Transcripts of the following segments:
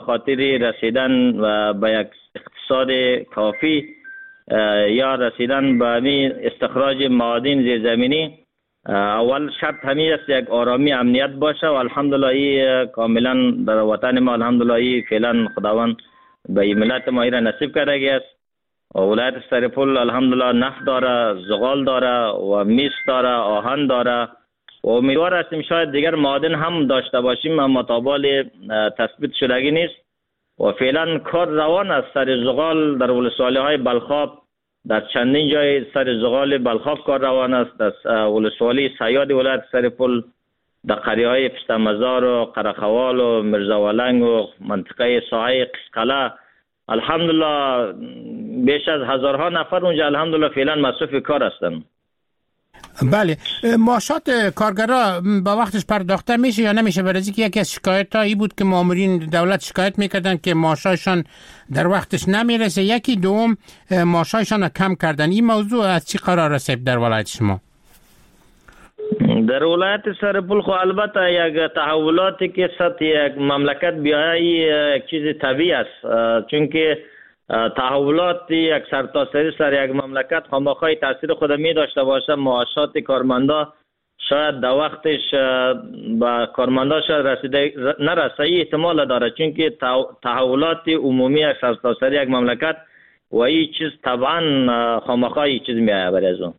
خاطر رسیدن به یک اقتصاد کافی یا رسیدن به استخراج معادن زیرزمینی، اول شرط همین است یک آرامی امنیت باشه و الحمدلله ای کاملا در وطن ما الحمدلله ای فعلا خداوند به این ملت ما را نصیب کرده است. ولایت سرپل الحمدلله نفت داره، زغال داره و میس داره، آهن داره و امیدوار هستیم شاید دیگر معادن هم داشته باشیم، اما تابال تثبیت شدگی نیست و فعلا کار روان است. سر زغال در ولسوالی های بلخاب در چندین جای سر زغال بلخاب کار روان است. در ولسوالی سیاد ولایت سرپل در قریه های پستمزار و قرخوال و مرزاولنگ و منطقه ساحه قسقله الحمدلله بیش از هزارها نفر اونجا الحمدلله فعلا مصروف کار هستند. بله، معاشات کارگرا با وقتش پرداخته میشه یا نمیشه؟ برای اینکه یکی از شکایت‌هایی بود که مامورین دولت شکایت میکردن که معاششان در وقتش نمیرسه. یکی دوم معاششان کم کردن. این موضوع از چی قرار است در ولایت شما؟ در ولایت سرپل خو البته یک تحولاتی که سطح یک مملکت بیایی یک چیز طبیعی است، چون که تحولات یک سرتاسری سر یک مملکت خامخای تاثیر خود می داشته باشه. معاشات کارمندا شاید در وقتش با کارمندا شاید نرسه احتمال داره، چون که تحولات عمومی یک سرتاسری یک مملکت و این چیز طبعا خامخای چیز می آید برای از اون.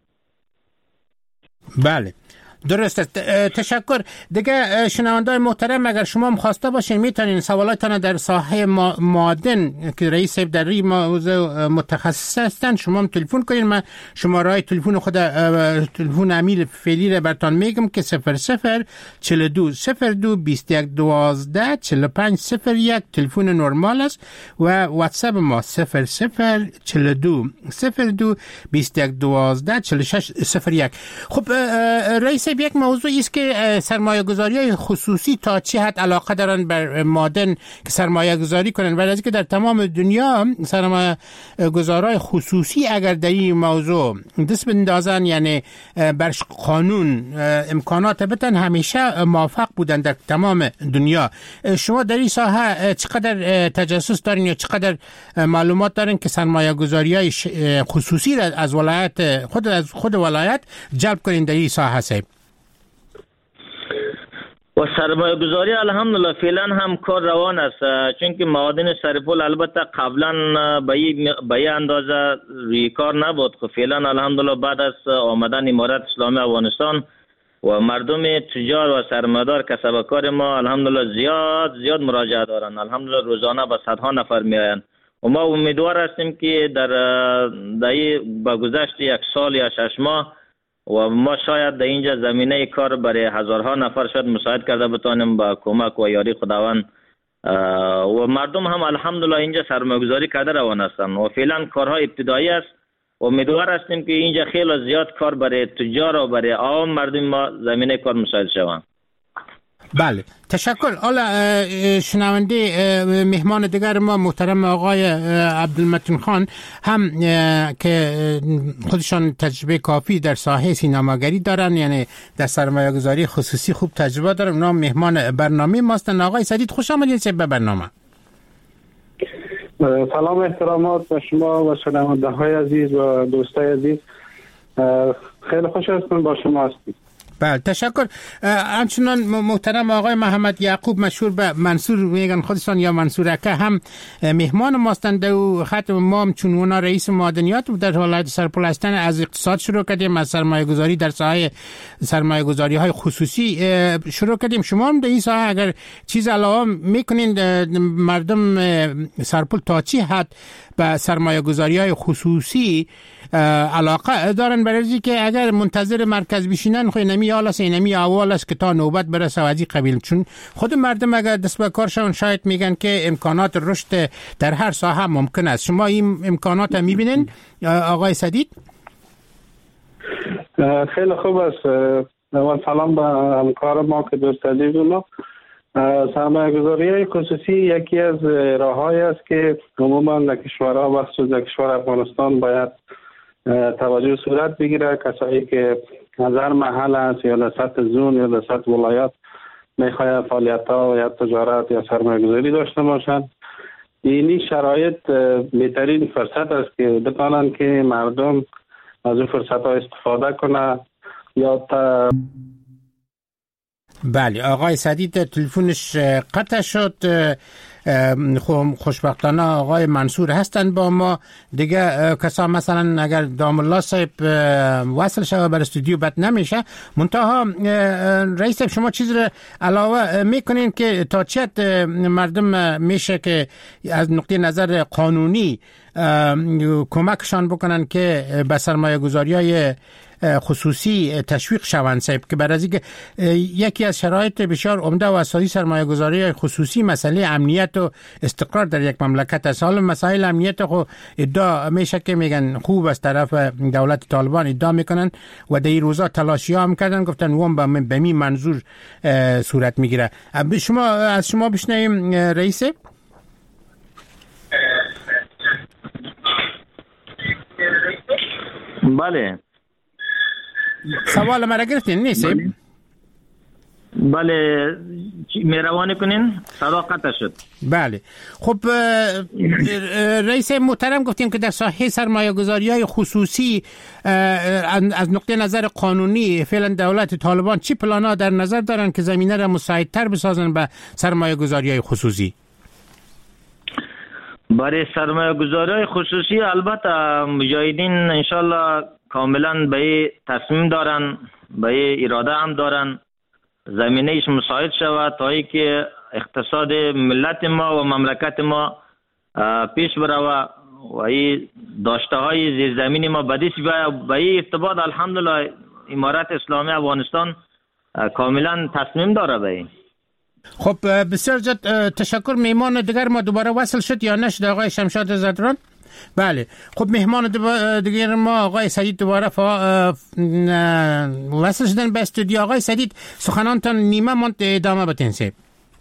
بله درست است. تشکر. دیگه شنوندای محترم اگر شما هم خواسته باشین میتونین سوالاتتان در ساحه معادن که رئیس در این موضوع متخصص هستن شما هم تلفن کنین. من شماره تلفن خود تلفن امیل فعلی رو براتون میگم که 00 42 02 21 12 45 01 تلفن نرمال است و واتساپ ما 00 42 02 21 12 46 01. خب رئیس یک موضوع است که سرمایه گذاری های خصوصی تا چه حد علاقه دارن بر معادن که سرمایه گذاری کنن، ولی از که در تمام دنیا سرمایه گذارای خصوصی اگر در این موضوع دست بندازن یعنی بر قانون امکانات بتن همیشه موفق بودن در تمام دنیا. شما در این ساحه چقدر تجسس دارین یا چقدر معلومات دارین که سرمایه گذاری های خصوصی را از ولایت خود ولایت جلب کنین در این ساحه صاحب؟ و سرمایه گذاری الحمدلله فعلا هم کار روان است، چون که معادن سرپل البته قبلا به این اندازه روی کار نبود. خب فعلا الحمدلله بعد از آمدن امارت اسلامی افغانستان و مردم تجار و سرمایه‌دار کسبکار ما الحمدلله زیاد مراجعه دارند. الحمدلله روزانه به صدها نفر میآیند و ما امیدوار هستیم که در با گذشت یک سال یا 6 ماه و ما شاید در اینجا زمینه کار برای هزارها نفر شاید مساعد کرده بتانیم با کمک و یاری خداوند و مردم هم الحمدلله اینجا سرمایه‌گذاری کرده روان هستند و فعلا کارها ابتدایی است و امیدوار هستیم که اینجا خیلی زیاد کار برای تجار و برای عوام مردم ما زمینه کار مساعد شوند. بله تشکر. حالا شنونده مهمان دیگر ما محترم آقای عبدالمتین خان هم که خودشان تجربه کافی در ساحه سینماگری دارن، یعنی در سرمایه گذاری خصوصی خوب تجربه دارن، اونا مهمان برنامه ماستن. آقای سدید خوش آمدید به برنامه. سلام احترامات به شما و شنونده های عزیز و دوستای عزیز. خیلی خوش هستم با شما هستیم. بله تشکر. همچنان محترم آقای محمد یعقوب مشهور به منصور میگن خودشان یا منصورکه هم مهمان ماستند و خط ما هم چون اونا رئیس معادنیات در ولایت سرپل هستن از اقتصاد شروع کردیم، از سرمایه گذاری در ساحه سرمایه گذاری های خصوصی شروع کردیم. شما هم در این ساحه اگر چیز علاوه میکنین مردم سرپل تا چی حد به سرمایه گذاری های خصوصی علاقه دارن، برای اینکه اگر منتظر مرکز بشینن خو نمی حال است نمی اول است که تا نوبت برسه وادی قبیل، چون خود مردم اگر دست به کارشون شاید میگن که امکانات رشد در هر ساحه ممکن است. شما این امکانات میبینین آقای سدید؟ خیلی خوب است. اول سلام به همکار ما که دوست عزیز ما. سرمایه‌گذاری خصوصی یکی از راه‌هایی است که عموما در کشورها و خصوصا کشور افغانستان باید توجه صورت بگیره. کسایی که از هر محل است یا در سطح زون یا در سطح ولایات میخواهد فعالیت ها یا تجارت یا سرمایه گذاری داشته باشند. اینی شرایط بهترین فرصت است که بتانند که مردم از این فرصت ها استفاده کنه یا بله آقای سدید تلفنش قطع شد. خوشبختانه آقای منصور هستن با ما دیگه. کسا مثلا اگر دام الله صاحب وصل شده بر استودیو بد نمیشه. منتها رئیس صاحب شما چیز رو علاوه میکنین که تا چه مردم میشه که از نقطه نظر قانونی کمکشان بکنن که به سرمایه گذاری های خصوصی تشویق شوند صاحب؟ که برای اینکه یکی از شرایط بسیار عمده و اساسی سرمایه گذاری خصوصی مسئله امنیت و استقرار در یک مملکت است. حالا مسائل امنیت خو ادعا میشه که میگن خوب از طرف دولت طالبان ادعا میکنن و در این روزا تلاشی ها هم کردن، گفتن وام به می منظور صورت میگیره. از شما بشنویم رئیس. بله سوال مرا گرفتین نیست؟ بله مهربانی کنین، صدا قطع شد. بله خب رئیس محترم گفتیم که در ساحه سرمایه گذاری های خصوصی از نقطه نظر قانونی فعلا دولت طالبان چی پلانا در نظر دارن که زمینه را مساعدتر بسازن به سرمایه گذاری های خصوصی؟ برای سرمایه گذاری های خصوصی البته مجاهدین انشالله کاملا به تصمیم دارن، به اراده هم دارن زمینهش مساعد شود تا ای که اقتصاد ملت ما و مملکت ما پیش بروه و این داشته های زیرزمینی ما بدیش به این ارتباط الحمدلله امارت اسلامی افغانستان کاملا تصمیم داره به این. خب بسیار زیاد تشکر. میهمان دیگر ما دوباره وصل شد یا نشد آقای شمشاد زدران؟ بله خب مهمان دیگر ما آقای سدید دوباره وصل شدن به استودیو. آقای سدید سخنانتان نیمه ماند، ادامه بدین سیب.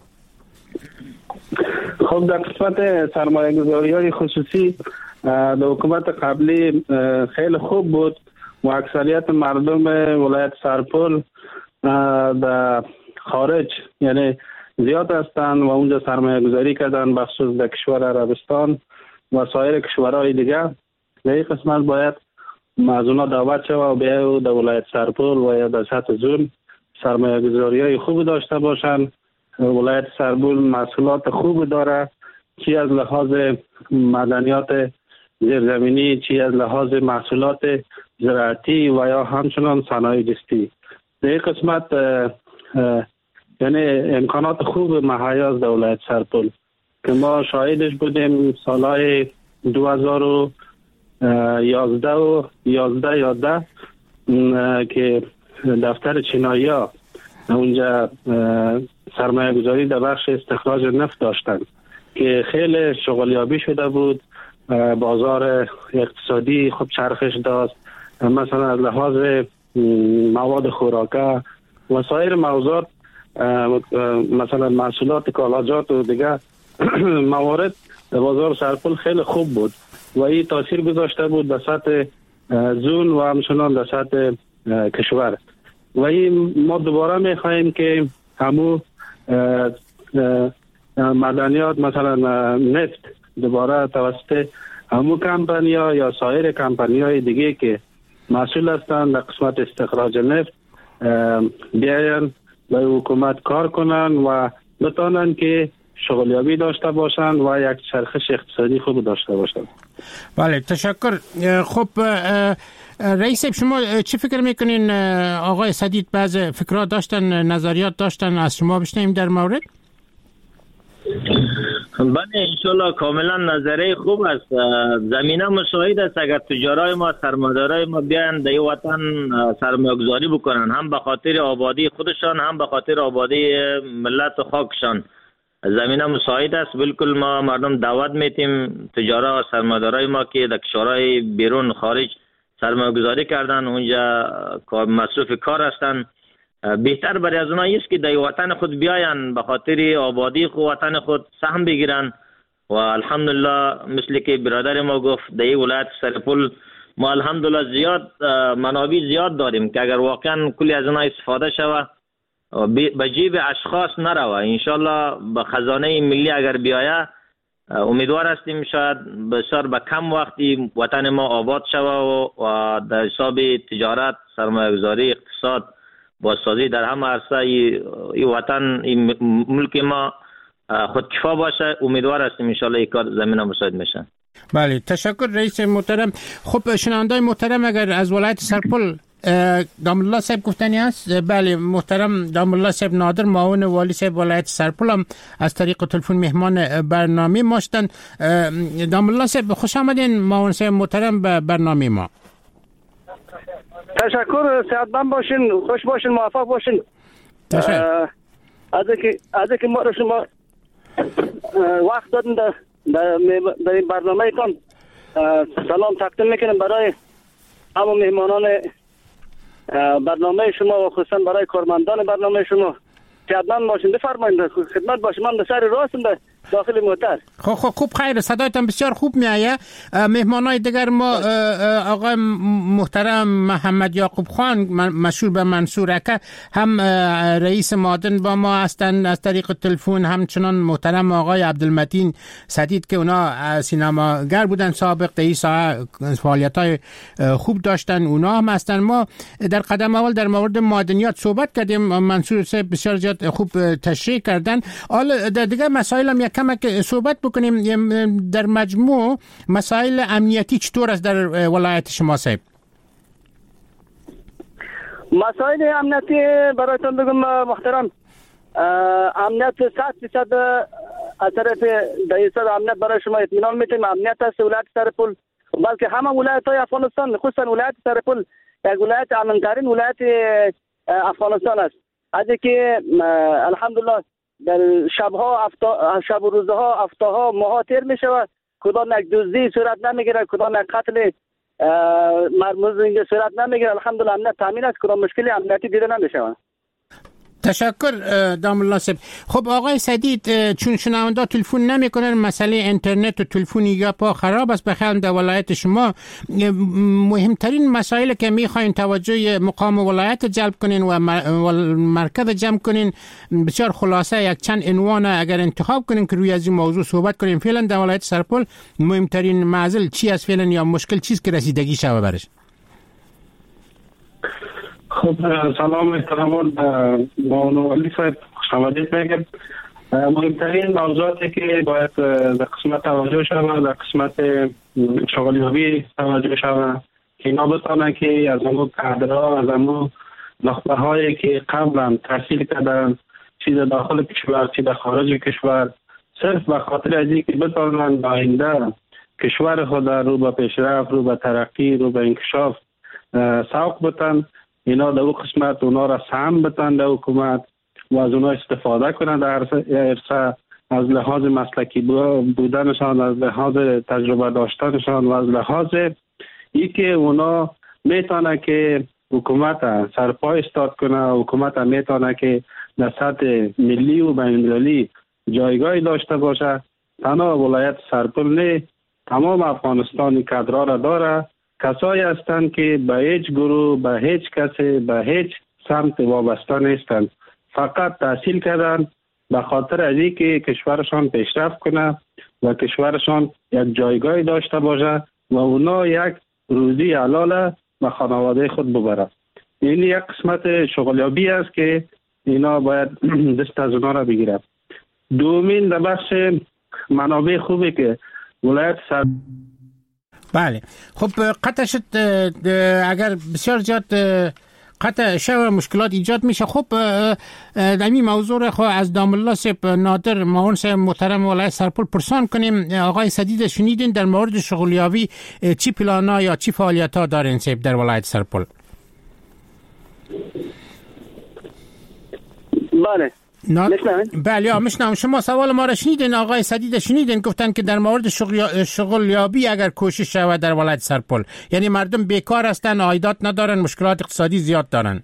خب در قسمت سرمایه گذاری های خصوصی در حکومت قبلی خیلی خوب بود و اکثریت مردم ولایت سرپل در خارج یعنی زیاد هستند و اونجا سرمایه گذاری کردن، بخصوص در کشور عربستان و سایر کشورهای دیگر. در این قسمت باید از اونا دعوت شود و بیا در ولایت سرپل و یا در سطح زون سرمایه گذاری های خوب داشته باشند. ولایت سرپل محصولات خوب داره، چی از لحاظ مدنیات زیرزمینی، چی از لحاظ محصولات زراعتی و یا همچنان صنایع دستی. در این قسمت یعنی امکانات خوب مهیا در ولایت سرپل که ما شاهدش بودیم سالهای 2011 و 11 که دفتر چینایی‌ها اونجا سرمایه گذاری در بخش استخراج نفت داشتن که خیلی شغلیابی شده بود، بازار اقتصادی خوب چرخش داشت، مثلا از لحاظ مواد خوراکه و سایر موضوعات، مثلا محصولات کالاجات و دیگه موارد بازار سرپل خیلی خوب بود و این تاثیر گذاشته بود در سطح زون و همچنان در سطح کشور. و این ما دوباره میخواییم که همو مدنیات مثلا نفت دوباره توسط همو کمپانی‌ها یا سایر کمپانی‌های دیگه که مسئول هستند در قسمت استخراج نفت بیاین به حکومت کار کنن و بتانن که شغلیابی داشته باشند و یک چرخش اقتصادی خوب داشته باشند. بله تشکر. خب رئیس شما چی فکر میکنین؟ آقای سدید بعض فکرات داشتن، نظریات داشتن، از شما بشنویم در مورد. بله انشالله کاملا نظریه خوب است. زمینه مساعد است اگر تجارای ما سرمایه‌دارای ما بیان در این وطن سرمایه گذاری بکنن، هم به خاطر آبادی خودشان هم به خاطر آبادی ملت و خاکشان. زمینه مساعد است. بالکل ما مردم دعوت میتیم تجارا و سرمایه‌دارای ما که در کشورهای بیرون خارج سرمایه گذاری کردن، اونجا مصروف کار هستن، بهتر برای از اونها است که در وطن خود بیاین به خاطر آبادی خود وطن خود سهم بگیرن. و الحمدلله مثل که برادر ما گفت در این ولایت سرپل ما الحمدلله زیاد منابع زیاد داریم که اگر واقعا کلی از اونها استفاده شود به جیب اشخاص نروه. انشالله به خزانه ملی اگر بیایه امیدوار هستیم شاید بسیار به کم وقتی وطن ما آباد شوه و در حساب تجارت، سرمایه‌گذاری، اقتصاد، بازسازی در همه عرصه این وطن، این ملک ما خودکفا باشه. امیدوار هستیم انشالله این کار زمینه مساعد میشن. بله تشکر رئیس محترم. خب شنوندای محترم، اگر از ولایت سرپل دام الله صاحب گفتنی است؟ بله محترم دام الله صاحب نادر، معاون والی صاحب ولایت سرپل هم از طریق تلفن مهمان برنامه ما شدن. دام الله صاحب خوش آمدین معاون صاحب محترم به برنامه ما. تشکر، صحتمند باشین، خوش باشین، موفق باشین. تشکر از اینکه ما رو شما وقت دادن در این برنامه تان. سلام تقدیم میکنم برای همه مهمانان برنامه شما و خصوصا برای کارمندان برنامه شما. صحتمند باشین. بفرمایید خدمت باشم. من به سر راستم به داخل موتر. خوب خیر، صدایتان بسیار خوب میآید. مهمانای دیگر ما آقای محترم محمد یعقوب خان مشهور به منصور اکا هم رئیس معادن با ما هستند از طریق تلفن، همچنان محترم آقای عبدالمتین سدید که اونا سینماگر بودن سابق، در ساحه فعالیت‌های خوب داشتن، اونا هم هستن. ما در قدم اول در مورد معدنیات صحبت کردیم، منصور صاحب بسیار زیاد خوب تشریح کردن. حالا در دیگر مسائل هم یک کمک صحبت بکنیم. در مجموع مسائل امنیتی چطور است در ولایت شما صاحب؟ مسائل امنیتی برایتون بگم محترم، امنیت 100% از طرف دایره امنیت برای شما اطمینان میتیم. امنیت است ولایت سرپل، بلکه همه ولایت‌های افغانستان، خصوصا ولایت سرپل یک ولایت امن‌ترین ولایت افغانستان است. از اینکه الحمدلله در شب و روزها، هفته‌ها، ماها تیر میشه و کدام یک دزدی صورت نمیگیره، کدام یک قتل مرموز اینجا صورت نمیگیره. الحمدلله امنیت تامین است، کدام مشکلی امنیتی دیده نمیشه. تشکر دام الله صاحب. خب آقای سدید، چون شنوندا تلفن نمیکنن، مسئله اینترنت و تلفنی یا پا خراب است بخیر در ولایت شما. مهمترین مسائل که میخواین توجه مقام ولایت جلب کنین و مرکز جمع کنین، بسیار خلاصه یک چند عنوان اگر انتخاب کنین که روی از این موضوع صحبت کنین. فعلا در ولایت سرپل مهمترین معضل چی است فعلا، یا مشکل چیست که رسیدگی شوه برش؟ خب سلام احترام معاون صاحب، خوش آمدید. میگم مهمترین موضوعاتی که باید در قسمت توجه شود، در قسمت شغلیابی توجه شود که اینا بتانن که از امو کادرها، از امو نخبه هایی که قبلا تحصیل کردن، چی در داخل کشور چی در خارج کشور، صرف به خاطر از اینکه بتانن آینده کشور خود رو به پیشرفت، رو به ترقی، رو به انکشاف سوق بتن، اینا در اون قسمت اونا را سهم بتن در حکومت و از اونا استفاده کنن در عرصه، از لحاظ مسلکی بودنشان، از لحاظ تجربه داشتنشان و از لحاظ ای که اونا میتونه که حکومت سرپای استاد کنه، حکومت میتونه که در سطح ملی و بین‌المللی جایگاهی داشته باشه. تنها ولایت سرپل نه، تمام افغانستان کادرها را داره، کسایی هستند که به هیچ گروه، به هیچ کسی، به هیچ سمت وابسته نیستند، فقط تحصیل کردن به خاطر از اینکه کشورشان پیشرفت کنه و کشورشان یک جایگاهی داشته باشه و اونا یک روزی حلال به خانواده خود ببره. این یک قسمت شغلیابی است که اینا باید دست از اونا را بگیره. دومین در بخش منابع خوبی که ولایت بله. خب قطع شد، اگر بسیار زیاد قطع شو مشکلات ایجاد میشه. خب در این موضوع را خب از دام الله صاحب نادر معاون صاحب محترم ولایت سرپل پرسان کنیم. آقای سدید شنیدین در مورد شغلیابی چی پلانا یا چی فعالیت ها دارین صاحب در ولایت سرپل؟ بله بله میشنم. شما سوال ما را شنیدین، آقای سدید شنیدین، گفتن که در مورد شغلیابی اگر کوشش شود در ولایت سرپل، یعنی مردم بیکار هستن، عایدات ندارن، مشکلات اقتصادی زیاد دارن.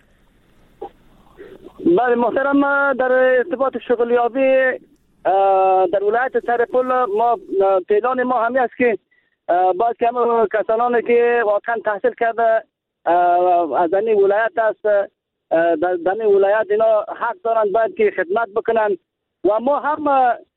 بله محترم، در ارتباط شغلیابی در ولایت سرپل ما پیلان ما همی است که باید کسانانی که واقعا تحصیل کرده از این ولایت است در ولایت اینا حق دارن باید که خدمت بکنن و ما هم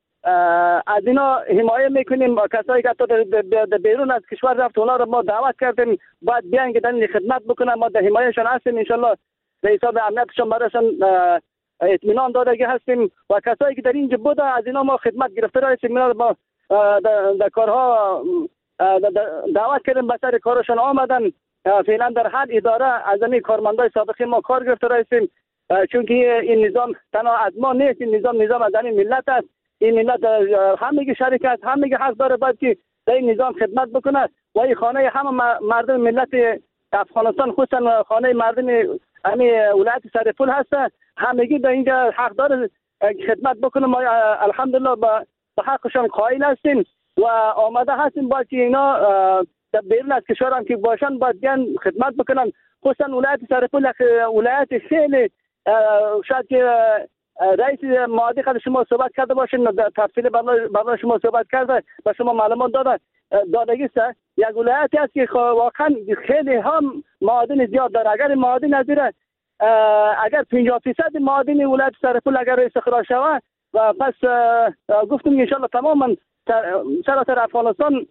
از اینا حمایه میکنیم. کسایی که در بیرون از کشور رفت اونا رو ما دعوت کردیم باید بیان که در خدمت بکنن. ما در حمایهشان هستیم، انشالله به حساب امنیتشان برایشان اطمینان داده هستیم و کسایی که در اینجا بوده از اینا ما خدمت گرفته هستیم. اینا ما در کارها دعوت کردیم، به سر کارشان آمدن. فعلا در هر اداره از این کارمندای سابقه ما کار گرفته هستیم، چون که این نظام تنها از ما نیست، این نظام از این ملت است. این ملت همه شریک است، همه حق داره باید که در این نظام خدمت بکنه و این خانه همه مردم ملت افغانستان، خصوصا خانه مردم همین ولایت سرپل هست، همگی در اینجا حق داره خدمت بکنه. ما الحمدلله به حقشان قائل هستیم و آماده هستیم باید که اینا در بیرون از کشور هم که باشن باید بیان خدمت بکنن. خصوصا ولایت سرپل ولایت خیلی شاید که رئیس معادی قد شما صحبت کرده باشین، تفصیل برای شما صحبت کرده و شما معلومات دادگیست. یک ولایتی است که واقعا خیلی هم معادن زیاد داره. اگر معادن نظیره اگر 50% معادن ولایت سرپل اگر استخراج شود و پس گفتم انشالله تماما سراسر افغانستان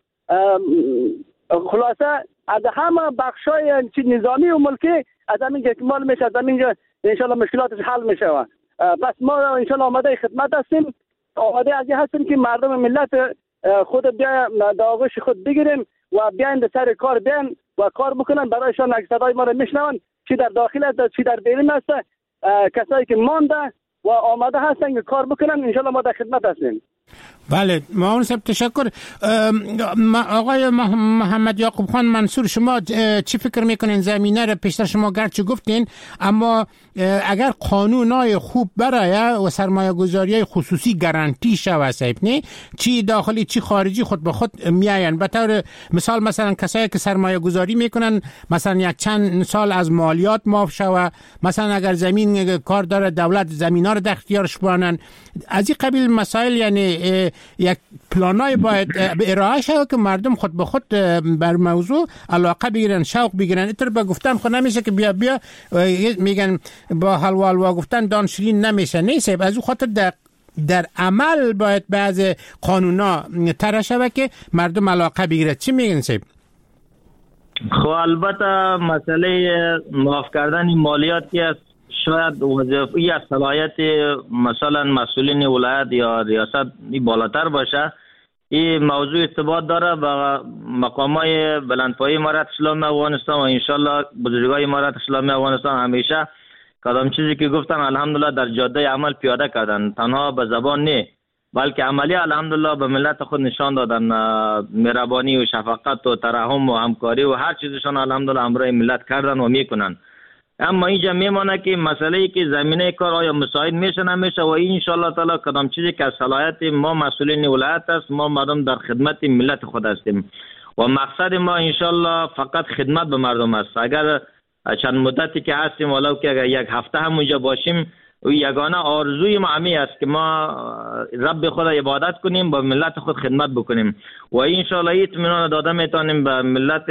خلاصه از همه بخشای نظامی و ملکی از همین اکمال میشه، از همین انشالله مشکلاتش حل میشه. پس ما انشالله آماده خدمت هستیم، آماده از هستیم که مردم ملت خود بیا در آغوش خود بگیریم و بیاین در سر کار بیاین و کار بکنن. برایشان صدای ما رو میشنون، چی در داخل است چی در بیرون است. کسایی که مانده و آماده هستن که کار بکنن، انشالله ما در خدمت هستیم. بله معاون صاحب تشکر. آقای محمد یعقوب خان منصور، شما چی فکر میکنین زمینه رو پیشتر شما گرچه گفتین، اما اگر قانونای خوب برای و سرمایه گذاری خصوصی گارانتی شود صاحب نه، چی داخلی چی خارجی خود به خود میاین. به طور مثال مثلا کسایی که سرمایه گذاری میکنن مثلا یک چند سال از مالیات معاف شود، مثلا اگر زمین کار داره دولت زمینا رو در اختیارش بانن، از این قبیل مسائل. یعنی یک پلانای باید ارائه شود که مردم خود به خود بر موضوع علاقه بگیرن، شوق بگیرن. اینطور به گفتن خود نمیشه که بیا میگن با حلوا گفتن دان شیرین نمیشه. نیست از اون خاطر در عمل باید بعض قانونا طرح شود که مردم علاقه بگیرد. چی میگن صاحب؟ خب البته مسئله معاف کردن مالیاتی است شاید وظیفه از صلاحیت مثلا مسئولین ولایت یا ریاست بالاتر باشه. این موضوع ارتباط داره با مقامای بلندپایه امارت اسلامی افغانستان و انشالله بزرگای امارت اسلامی افغانستان همیشه کدام چیزی که گفتن الحمدلله در جاده عمل پیاده کردن، تنها به زبان نه بلکه عملی الحمدلله به ملت خود نشان دادن مهربانی و شفقت و ترحم و همکاری و هر چیزشان الحمدلله همراه ملت کردن و میکنن. اما اینجا میمانه که مسئله که زمینه کار آیا مساعد میشه نمیشه و این انشالله تعالی کدام چیزی که از صلاحیت ما مسئولین ولایت است، ما مردم در خدمت ملت خود هستیم و مقصد ما انشالله فقط خدمت به مردم است. اگر چند مدتی که هستیم ولو که اگر یک هفته هم اونجا باشیم و یگانه آرزوی ما همی است که ما رب خود عبادت کنیم، با ملت خود خدمت بکنیم و انشالله اطمینان داده میتونیم به ملت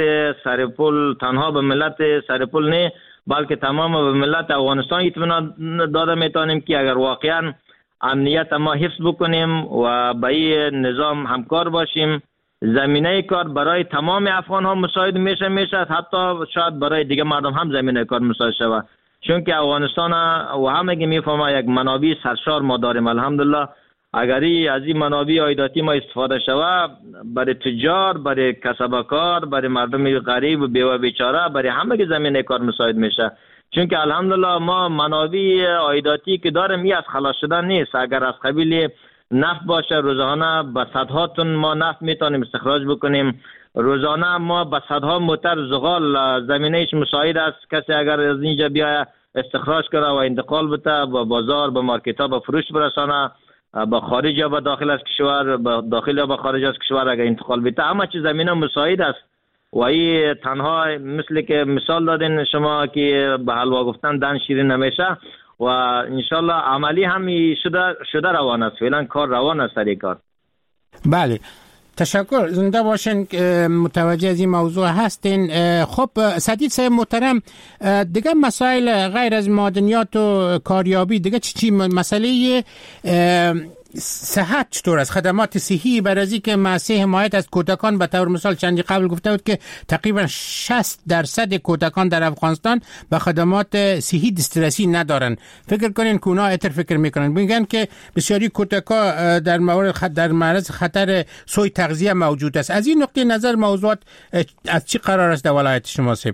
سرپل، تنها به ملت سرپل نه بلکه تمام به ملت افغانستان اطمینان داده میتونیم که اگر واقعا امنیت ما حفظ بکنیم و با این نظام همکار باشیم، زمینه کار برای تمام افغان ها مساعد میشه حتی شاید برای دیگه مردم هم زمینه کار مساعد شود، چون که افغانستان و همه میفهمه یک منابع سرشار ما داریم الحمدلله. اگر از این منابع عایداتی ما استفاده شود برای تجار، برای کسبکار، برای مردم غریب و بیوه بیچاره، برای همه زمینه کار مساعد میشه، چون که الحمدلله ما منابع عایداتی که داریم این از خلاص شدن نیست. اگر از قبیل نفت باشه روزانه به صدها تن ما نفت میتونیم استخراج بکنیم، روزانه ما به صدها موتر زغال زمینهش مساعد است. کسی اگر از اینجا بیاید استخراج کنه و انتقال بده به بازار، به مارکت ها، به فروش برسانه، با خارج یا با داخل از کشور، با داخل یا با خارج از کشور اگر انتقال بده، همه چیز زمینه مساعد است و این تنها مثل که مثال دادین شما که به حلوا گفتن دن شیرین نمیشه و انشالله عملی هم شده روان است. فعلا کار روان است سری کار. بله تشکر، زنده باشین. متوجه از این موضوع هستین. خب سدید صاحب محترم، دیگه مسائل غیر از معدنیات و کاریابی دیگه چی مسئله صحت چطور است؟ خدمات صحی برای از اینکه مؤسسه حمایت از کودکان به طور مثال چندی قبل گفته بود که تقریبا 60% کودکان در افغانستان به خدمات صحی دسترسی ندارن. فکر کنین که اونا فکر میکنن میگن که بسیاری کودکان در معرض خطر سوء تغذیه موجود است. از این نقطه نظر موضوعات از چی قرار است در ولایت شما صاحب؟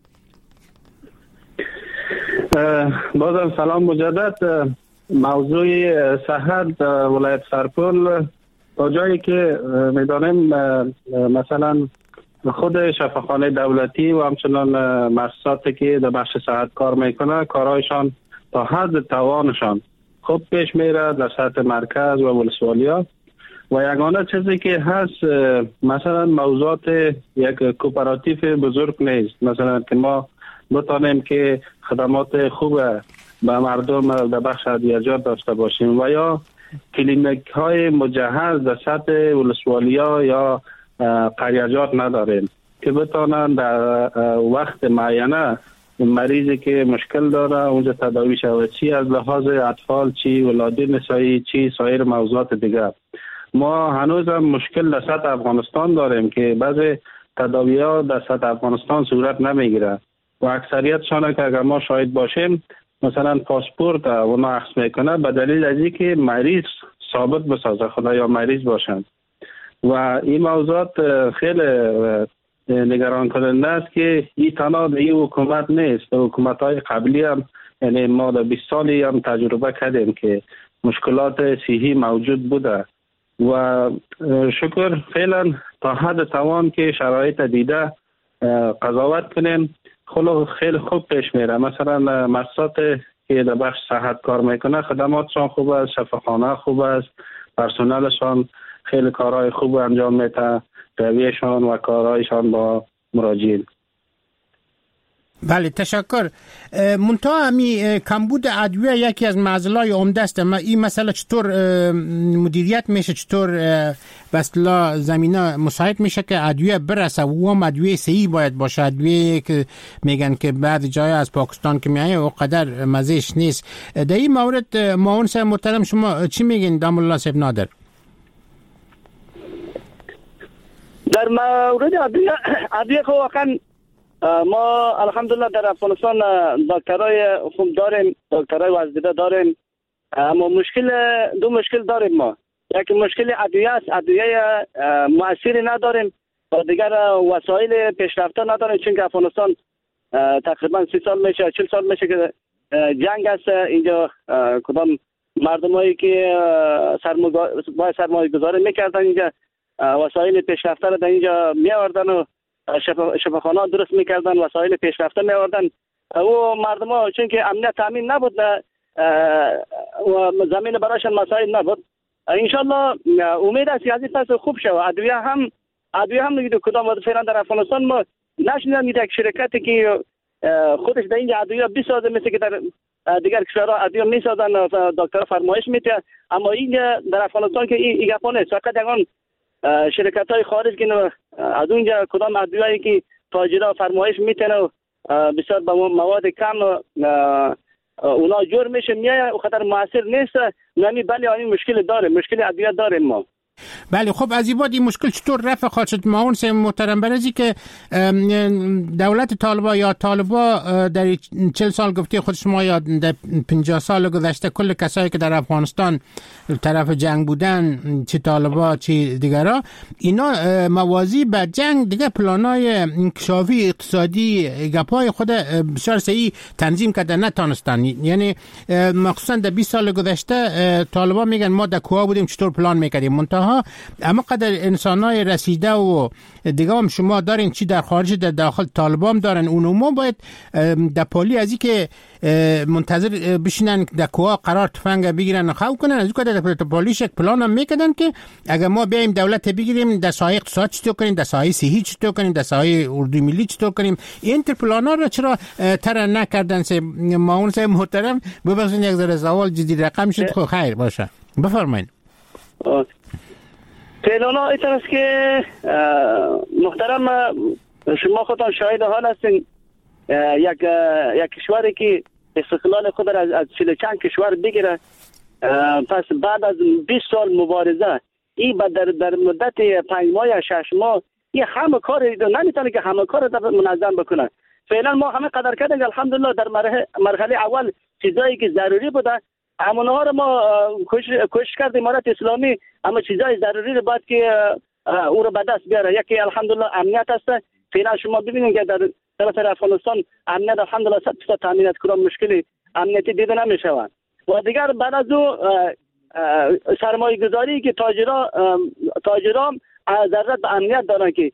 بازم سلام مجدد. موضوع صحت ولایت سرپل تا جایی که میدانیم مثلا خود شفاخانه دولتی و همچنان مؤسساتی که در بخش صحت کار میکنه کارهایشان تا حد توانشان خوب پیش میره در سطح مرکز و ولسوالی‌ها و یگانه چیزی که هست مثلا موضوعات یک کوپراتیو بزرگ نیست، مثلا که ما بتانیم که خدمات خوب به مردم در بخش ادویه‌جات داشته باشیم و یا کلینیک های مجهز در سطح ولسوالی‌ها یا قریه‌جات نداریم که بتانن در وقت معینه مریضی که مشکل داره اونجا تداوی شود، چی از لحاظ اطفال، چی ولادت نسایی، چی سایر موضوعات دیگر. ما هنوز هم مشکل در سطح افغانستان داریم که بعضی تداوی‌ها در سطح افغانستان صورت نمیگیره و اکثریتشان که اگر ما شاهد باشیم مثلا پاسپورت اونا اخذ میکنه به دلیل از اینکه مریض ثابت بسازه خدا یا مریض باشند و این موضوعات خیلی نگران کننده است که این تنها این حکومت نیست، حکومت‌های قبلی هم یعنی ما در 20 سالی هم تجربه کردیم که مشکلات صحی موجود بوده و شکر فعلا تا حد توان که شرایط دیده قضاوت کنیم خیلی خوب پیش میره. مثلا مؤسسات که در بخش صحت کار میکنه خدماتشان خوب است، شفاخانه خوب است، پرسنلشان خیلی کارهای خوب انجام میده، رویشان و کارهایشان با مراجعین. بله تشکر. منتها همی کمبود ادویه یکی از معضلای عمده است. این مسئله چطور مدیریت میشه، چطور بسلا زمینه مساعد میشه که ادویه برسه و هم ادویه صحیح باید باشه، ادویه که میگن که بعضی جای از پاکستان که میایه و قدر مزهش نیست. در این مورد معاون صاحب محترم شما چی میگین دام الله صاحب نادر؟ در مورد ادویه خب واقعا ما الحمدلله در افغانستان دکترای خوب داریم، دکترای وزیده داریم، اما دو مشکل داریم ما. یک مشکل ادویه است، ادویه مؤثری نداریم و دیگر وسایل پیشرفته نداریم، چون که افغانستان تقریبا 30 سال میشه 40 سال میشه که جنگ است. اینجا کدام مردمایی که سرمایه گذاری میکردن اینجا وسایل پیشرفته را در اینجا میآوردن و شفاخانه درست میکردن، وسایل پیشرفته میآوردن و مردم ها چون که امنیت تامین نبود و زمین برایشان مساعد نبود. انشالله امید است که از این پس خوب شود. ادویه هم نگید کدام فعلا در افغانستان ما نشنیدم یک شرکتی که خودش در اینجا ادویه بسازه، مثل که در دیگر کشورها ادویه میسازن دکتر فرمایش میده، اما اینجا در افغانستان که این گپا نیست. فقط یگان شرکت های خارج که از اونجا کدام ادویه‌ای که تاجرها فرمایش میتنه و بسیار با مواد کم اونا جور میشه میایه و خطر موثر نیست. یعنی بله این مشکل داره، مشکل ادویه داریم ما. بله خب از این بعد این مشکل چطور رفع خواهد شد معاون صاحب محترم؟ برای که دولت طالبان یا طالبان در 40 سال گفته خود شما یا در 50 سال گذشته کل کسایی که در افغانستان طرف جنگ بودن، چه طالبان چه دیگرها، اینا موازی به جنگ دیگه پلانای انکشافی اقتصادی گپای خود بسیار صحیح تنظیم کرده نتانستن. یعنی مخصوصا در 20 سال گذشته طالبان میگن ما در کوه بودیم چطور پلان میکردیم، منتها اما قدر انسانای رسیده و دیگه هم شما دارین چی در خارج در داخل طالبان دارن، اونو باید در پالی از این که منتظر بشینن در کوه قرار تفنگ بگیرن و خواه کنن، از این که در پالیش یک پلان هم میکردن که اگر ما بیاییم دولت بگیریم در ساحه اقتصاد چطور کنیم، در ساحه صحی چطور کنیم، در ساحه اردوی ملی چطور کنیم. این پلان ها را چرا طرح نکردن؟ معاون صاحب محترم ببخشید یک ذره سوال جدی رقم شد، خب خیر باشه بفرمایید. فعلا ایتر است که محترم شما خودتان شاهد حال هستین، یک کشوری که استقلال خود را از چهل چند کشور بگیره، پس بعد از 20 سال مبارزه این در مدت 5 ماه یا 6 ماه این همه کار نمیتونه که همه کار را منظم بکنه. فعلا ما همه قدر کردیم الحمدلله در مرحله اول چیزایی که ضروری بوده همونها رو ما کوشش کردیم امارت اسلامی، اما چیزای ضروری رو باید که او رو به دست بیاره. یکی الحمدلله امنیت است. فعلا شما ببینید که در طرف افغانستان امنیت الحمدلله 100% تامینات کدام مشکلی امنیتی دیده نمیشه. و دیگر بعد از او سرمایه گذاری که تاجران ضرورت به امنیت دارن که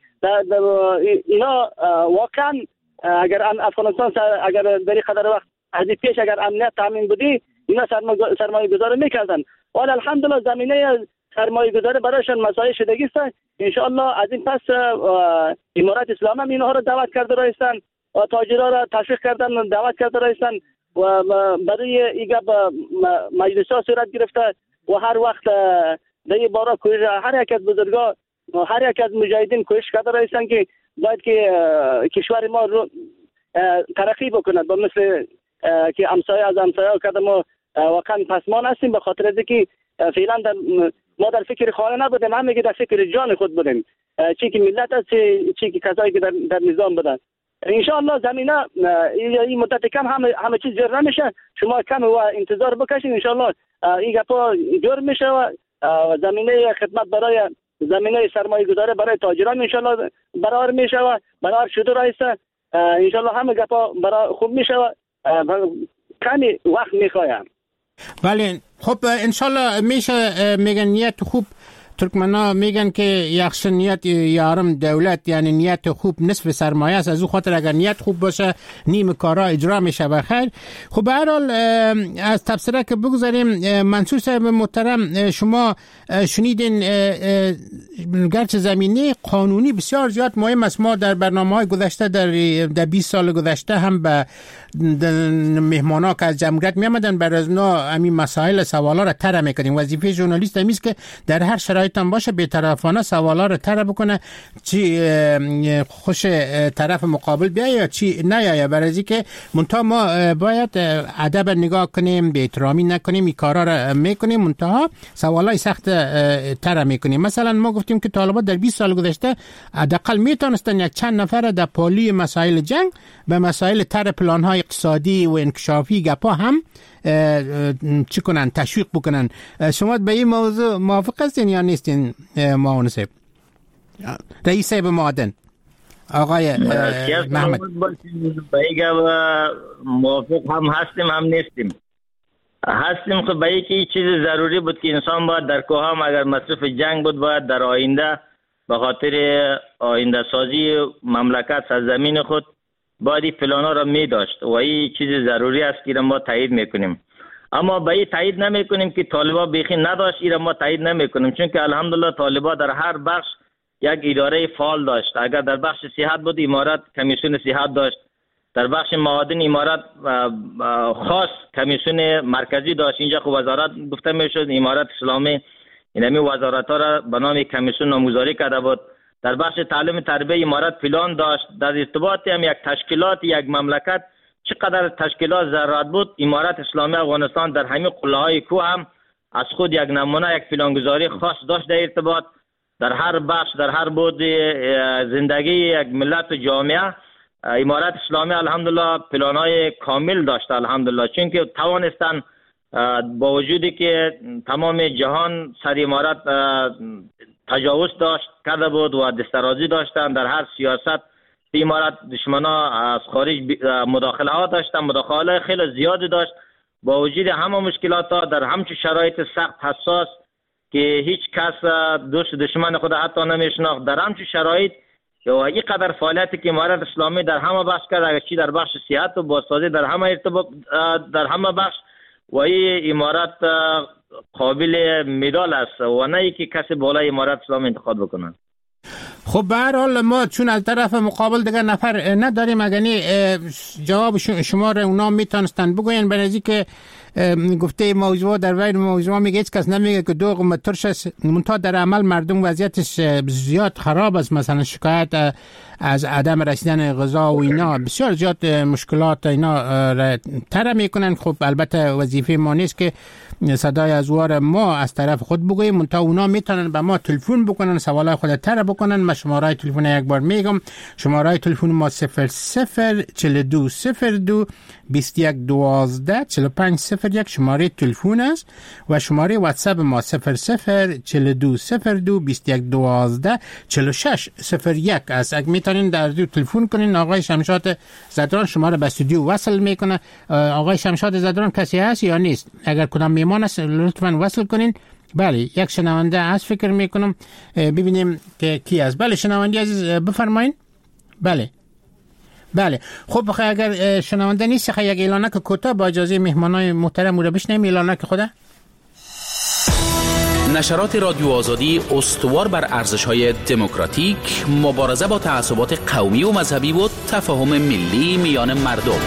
اینا واقعا اگر افغانستان اگر در قدر وقت از پیش اگر امنیت تامین بودی اینا سرمایه گذاری میکردن. ولی الحمدلله زمینه سرمایه گذاری برایشان مساعد شدگی است. ان شاء الله از این پس امارت اسلامی هم اینها رو دعوت کرده رایستن و تاجران را تشویق کردن دعوت کرده رایستن و برای ایگا مجلس ها صورت گرفته و هر وقت در این باره هر یک از بزرگان هر یک از مجاهدین کوشش کرده رایستن که باید که کشور ما رو ترقی بکند با مثل که همسایه از همسایه کرده. ما واقعا پسمان هستیم به خاطر از که فعلا ما در فکر خانه نبودیم، همه که در فکر جان خود بودیم، چی که ملت است چی که کسایی که در نظام بودن. انشاءالله زمینه این مدت کم همه چیز جور نمیشه، شما کم و انتظار بکشین انشاءالله این گپا جور میشه و زمینه خدمت برای زمینه سرمایه گذاری برای تاجران انشاءالله برابر میشه و برابر شده رایسته. انشاءالله همه گپا برای خوب میشه و کمی وقت میخوایم. بله خب انشالله میشه. میگن نیت خوب، ترکمنا میگن که یخش نیت یارم دولت، یعنی نیت خوب نصف سرمایه است. از او خاطر اگر نیت خوب باشه نیم کارا اجرا میشه بخیر. خب به هر حال از تبصره که بگذاریم، منصور صاحب محترم شما شنیدین گرچه زمینه قانونی بسیار زیاد مهم است. ما در برنامه‌های گذشته در 20 سال گذشته هم به مهمانا که از جمعیت می آمدن برای از اونا همین مسائل سوالا را طرح میکنیم. وظیفه ژورنالیست همیست که در هر شرایط هم باشه بی‌طرفانه سوالا را طرح بکنه، چی خوش طرف مقابل بیاید یا چی نیاید. برای که منتها ما باید ادب نگاه کنیم، بی احترامی نکنیم، این کارا را میکنیم، منتها سوالای سخت طرح میکنیم. مثلا ما گفتیم که طالبان در 20 سال گذشته حداقل میتونستن یک چند نفر در پالی مسائل جنگ به مسائل طرح پلان‌های اقتصادی و انکشافی گپا هم چی کنن، تشویق بکنن. شما به این موضوع موافق هستین یا نیستین معاون صاحب؟ رئیس صاحب معادن آقای محمد. به این موافق هم هستیم هم نیستیم. هستیم که به این چیز ضروری بود که انسان باید در کوهام اگر مصرف جنگ بود باید در آینده به خاطر آینده سازی مملکت سرزمین خود باید این پلانا را می داشت و این چیز ضروری است که ما تایید میکنیم. اما به این تایید نمی کنیم که طالبان بیخی نداشت، این ما تایید نمی کنیم، چون که الحمدلله طالبان در هر بخش یک اداره فعال داشت. اگر در بخش صحت بود امارت کمیسیون صحت داشت، در بخش معادن امارت خاص کمیسیون مرکزی داشت. اینجا خب وزارت گفته میشد، امارت اسلامی اینمی وزارت ها را به نام کمیسیون نامگذاری کرده بود. در بخش تعلیم تربیه امارت پلان داشت. در ارتباط هم یک تشکیلات یک مملکت چقدر تشکیلات ضرورت بود، امارت اسلامی افغانستان در همین قله های کوه هم از خود یک نمونه یک پلانگذاری خاص داشت. در ارتباط در هر بخش در هر بود زندگی یک ملت و جامعه امارت اسلامی الحمدلله پلان‌های کامل داشت الحمدلله، چون که توانستن با وجودی که تمام جهان سر امارت تجاوز داشت کرده بود و دسترازی داشتن در هر سیاست امارت، دشمنا از خارج مداخله ها داشتن، مداخله خیلی زیادی داشت. با وجود همه مشکلات ها در همچون شرایط سخت حساس که هیچ کس دوست دشمن خود حتی نمیشناخت، در همچون شرایط و این قدر فعالیتی که امارت اسلامی در همه بخش کرد، اگر چی در بخش صحت و بازسازی در همه ارتباط در همه بخش، و این امارت قابل مدال است و نه که کسی بالای امارت اسلامی انتخاب بکنه. خب به هر حال ما چون از طرف مقابل دیگه نفر نداریم، اگر جواب شما را اونا میتونستن بگوین، برای که گفته موضوع در بین موضوع میگه هیچ کس نمیگه که دوغ ترش است، منتها در عمل مردم وضعیتش زیاد خراب است. مثلا شکایت از عدم رسیدن غذا و اینا بسیار زیاد مشکلات اینا تر میکنن. خب البته وظیفه ما نیست که صدای ازوار ما از طرف خود بگوییم، منتها اونا میتونن به ما تلفن بکنن، سوالای خود تر بکنن. من شماره تلفن یک بار میگم، شماره تلفن ما 004202 2112 4501 شماره تلفن است و شماره واتساپ ما 004202 2112 4601 است. اگه میتونین در دو تلفن کنین، آقای شمشاد زدران شما رو به استودیو وصل میکنه. آقای شمشاد زدران کسی هست یا نیست؟ اگر کدام میمان است لطفاً وصل کنین. بله یک شنونده از فکر میکنم، ببینیم که کی است. بله شنونده عزیز بفرمایین. بله خب اگر شنونده نیست یک اعلانک کوتاه با اجازه مهمانای محترم رو بشنویم. اعلانک خدا. نشرات رادیو آزادی استوار بر ارزش‌های دموکراتیک، مبارزه با تعصبات قومی و مذهبی و تفاهم ملی میان مردم.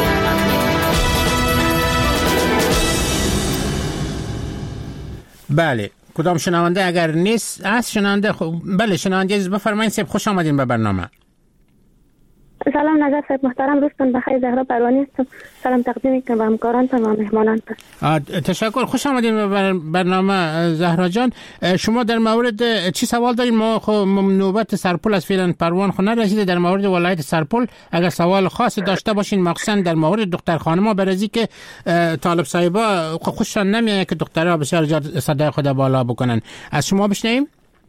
بله کدام شنونده اگر نیست از شنونده بله شنونده عزیز بفرمایید. سب خوش آمدین به برنامه. سلام نظر صاحب محترم، روزتون بخیر. زهرا پروانی هستم. سلام تقدیم میکنم به همکارانتون و مهمانانتون. تشکر، خوش آمدین به برنامه زهرا جان. شما در مورد چی سوال دارین؟ ما نوبت سرپل از فعلا پروان خو نرسیده. در مورد ولایت سرپل اگر سوال خاصی داشته باشین، مخصوصا در مورد دختر خانما، برای که طالب صاحبا خوششان نمیاد که دخترها بسیار زیاد صدای خود بالا بکنن. از شما بشنویم.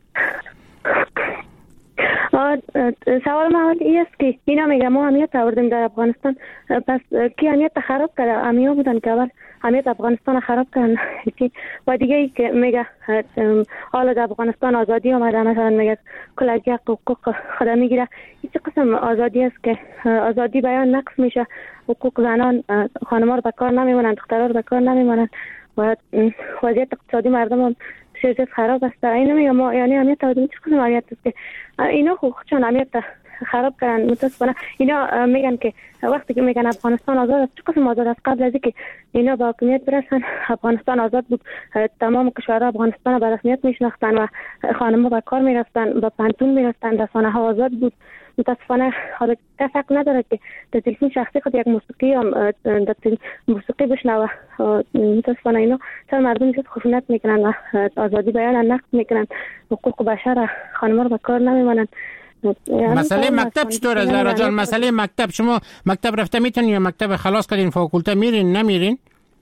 سوال ما این است که اینا میگه ما امنیت آوردیم در افغانستان، پس کی امنیت خراب کرده؟ امنیا بودن که اول امنیت افغانستان خراب کردن. و دیگه ای که میگه حالا در افغانستان آزادی آمده، مثلا میگه کلگی حقوق خود میگیره. هیچ قسم آزادی است که آزادی بیان نقص میشه. حقوق زنان، خانم‌ها رو به کار نمیمونن، دخترها رو به کار نمیمونن و وضعیت اقتصادی مردم هم شدید خراب است. اینا میگه ما یعنی امنیت آوردیم. چه قسم امنیت است که اینا چون امنیت خراب کردن؟ متاسفانه اینا میگن که وقتی که میگن افغانستان آزاد است، چه قسم آزاد است؟ قبل از اینکه اینا به حکومت برسن افغانستان آزاد بود. تمام کشورها افغانستان به رسمیت میشناختن و خانم‌ها به کار میرفتن، به پانتون میرفتن، رسانه‌ها آزاد بود. متاسفانه حالا کس حق نداره که در تلفن شخصی خود یک موسیقی هم در موسیقی بشنوه. متاسفانه اینا چون مردم زیاد خشونت میکنن و آزادی بیان نقض میکنن، حقوق بشر خانم‌ها رو به کار نمیمونن. مسئله مکتب چطور است زهرا جان؟ مسئله مکتب، شما مکتب رفته میتونین یا مکتب خلاص کردین فاکولته میرین نمیرین؟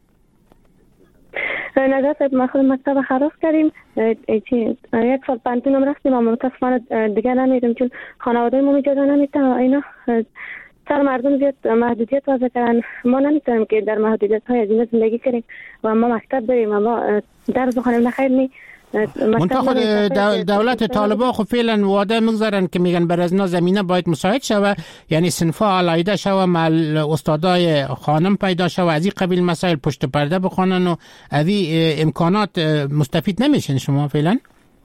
نظر صاحب ما خود مکتب خلاص کردیم، یک سال پانتون هم رفتیم اما متاسفانه دیگه نمیریم چون خانواده ما اجازه نمیدن. اینا سر مردم زیاد محدودیت وضع کردن. ما نمیتونیم که در محدودیت های از این زندگی کنیم و ما مکتب بریم و ما درس بخونیم. نخیر نی منتها دولت طالبان خب فعلا وعده میگذارن که میگن بر از اینا زمینه باید مساعد شوه، یعنی صنفا علایده شوه، مع استادای خانم پیدا شوه، از این قبیل مسائل پشت پرده بخونن و از این امکانات مستفید نمیشن. شما فعلا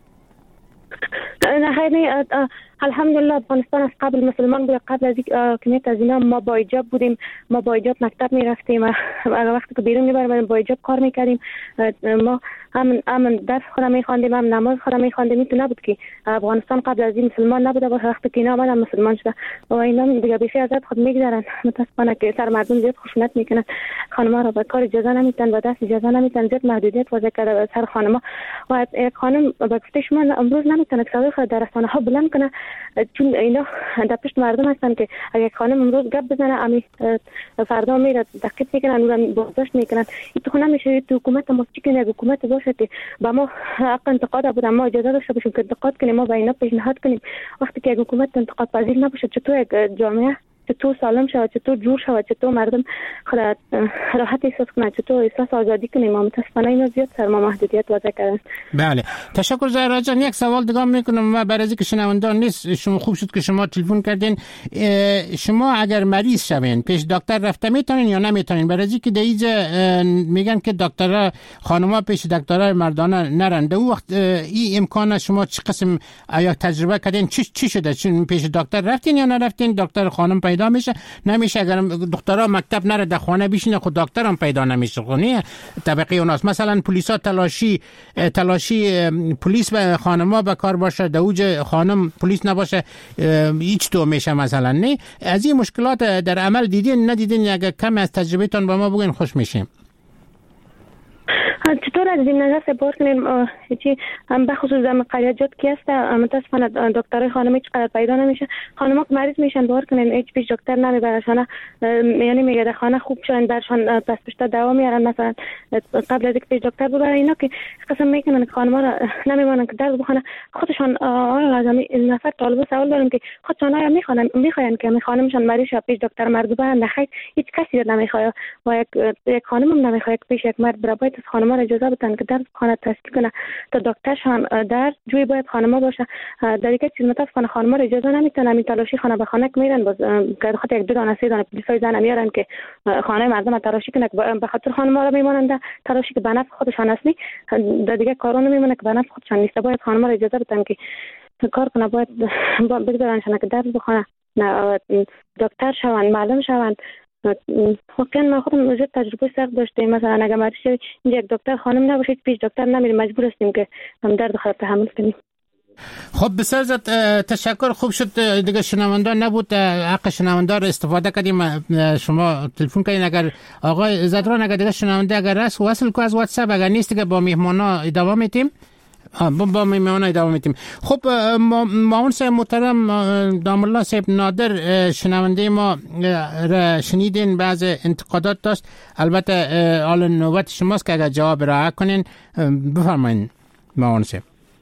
نه الحمدلله افغانستان از قبل مسلمان بود. قبل از حکومت از اینا ما با حجاب بودیم، ما با حجاب مکتب میرفتیم و وقتی که بیرون میبریم با حجاب کار میکردیم. ما هم درس خودم میخواندیم، هم نماز خودم میخواندیم. این نبود که افغانستان قبل از این مسلمان نبوده، با وقتی که اینا آمدن مسلمان شده و اینا دیگه بیخی ازت خود میگذرن. متاسفانه که سر مردم زیاد خشونت میکنن، خانم‌ها را به کار اجازه نمیدن و دست اجازه نمیدن، زیاد محدودیت وضع کرده سر خانم‌ها. و یک خانم به گفته شما امروز نمیتونه صدای خود در رسانه‌ها بلند کنه چون اینا در پشت مردم هستن که اگه خانم امروز گپ بزنه امی فردا میره دقیق میکنن و بازداشت میکنن. این تو نمیشه. تو حکومت ما چی کنه؟ حکومت باشه که با ما حق انتقاد بود، ما اجازه داشته باشیم که انتقاد کنیم، ما با اینا پیشنهاد کنیم. وقتی که حکومت انتقاد پذیر نباشه چطور یک جامعه چطور سالم شود، چطور جور شود، چطور مردم خود راحت احساس کنند، چطور احساس آزادی کنیم؟ ما متاسفانه اینا زیاد سر ما محدودیت وضع کردن. بله تشکر زهرا جان. یک سوال دیگه میکنم و برای اینکه شنوندگان نیست، شما خوب شد که شما تلفن کردین. شما اگر مریض شوین پیش دکتر رفته میتونین یا نمیتونین؟ برای اینکه دیگه میگن که دکترها خانم‌ها پیش دکترای مردانه نرنده. او وقت این امکان شما چه قسم آیا تجربه کردین؟ چی شده؟ چون پیش دکتر رفتین یا نرفتین؟ دکتر خانم پیدا پیدا میشه، نمیشه. اگر دخترها مکتب نره در خانه بشینه خود دکتر هم پیدا نمیشه. خونه طبقه اوناست. مثلا پلیسا تلاشی پلیس به خانم‌ها به کار باشه، در اوج خانم پلیس نباشه هیچ تو میشه مثلا. نه از این مشکلات در عمل دیدین ندیدین؟ اگر کم از تجربهتون با ما بگین خوش میشیم. چطور از این نظر سپار کنیم چی به خصوص در قریجات کی است متاسفانه دکترای خانمی چقدر پیدا نمیشه. خانم‌ها مریض میشن بار کنین هیچ پیش دکتر نمیبرشن، یعنی میگه در خانه خوب شدن درشان پس پشت دوا میارن مثلا قبل از اینکه پیش دکتر ببرن. اینا که قسم میکنن که خانم‌ها را نمیمونن که درد بخونه خودشان. لازم این نفر طالب سوال دارم که خودشان آیا میخواین که می خانمشان مریض شه پیش دکتر مرد ببرن؟ نخیر، هیچ کسی نمیخواد و یک خانم هم نمیخواد پیش یک مرد برای خانم‌ها اجازه بدن که در خانه تحصیل کنه تا دکترشان در جوی باید خانم‌ها باشه. در یک چیز متاسفانه خانم‌ها اجازه نمیتونن این تلاشی خانه به خانه میرن، باز که خاطر یک دو دانه سه دانه پلیسای زن میارن که خانه مردم تلاشی کنه به خاطر خانم‌ها را میمونن تلاشی که به نفع خودشان است. در دیگه کارا نمیمونه که به نفع خودشان نیست. باید خانم‌ها اجازه بدن که کار کنه، باید بگذارنشان که در بخونه دکتر شوند، معلم شوند. واقعا من خودم وجود تجربه سخت داشتیم. مثلا اگر مریض شدی اینجا یک دکتر خانم نباشید پیش دکتر نمیریم، مجبور هستیم که هم درد خود تحمل کنیم. خب بسیار زیاد تشکر. خوب شد دیگه شنوندان نبود، حق شنوندان رو استفاده کردیم. شما تلفن کردین. اگر آقای زدران اگر دیگه شنونده اگر هست وصل کو از واتساپ، اگر نیست دیگه با مهمانا ادامه میتیم. با میمانه ادامه میتیم. خب معاون صاحب محترم دام الله صاحب نادر، شنونده ما را شنیدین، بعض انتقادات داشت. البته حال نوبت شماست که اگر جواب رعایت کنین. بفرمایید معاون صاحب.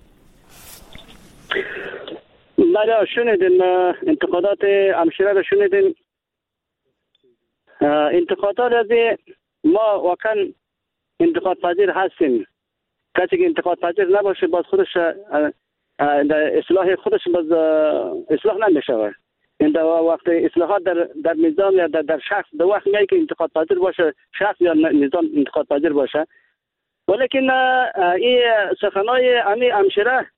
بله شنیدین انتقادات همشیره را شنیدین. انتقادات از ما واقعا انتقاد پذیر هستیم. کسی که انتقاد پذیر نباشه باز خودش در اصلاح خودش باز اصلاح نمیشه. این در وقت اصلاحات در نظام یا در شخص در وقت میگه که انتقاد پذیر باشه شخص یا نظام انتقاد پذیر باشه. ولیکن این سخنای امی همشیره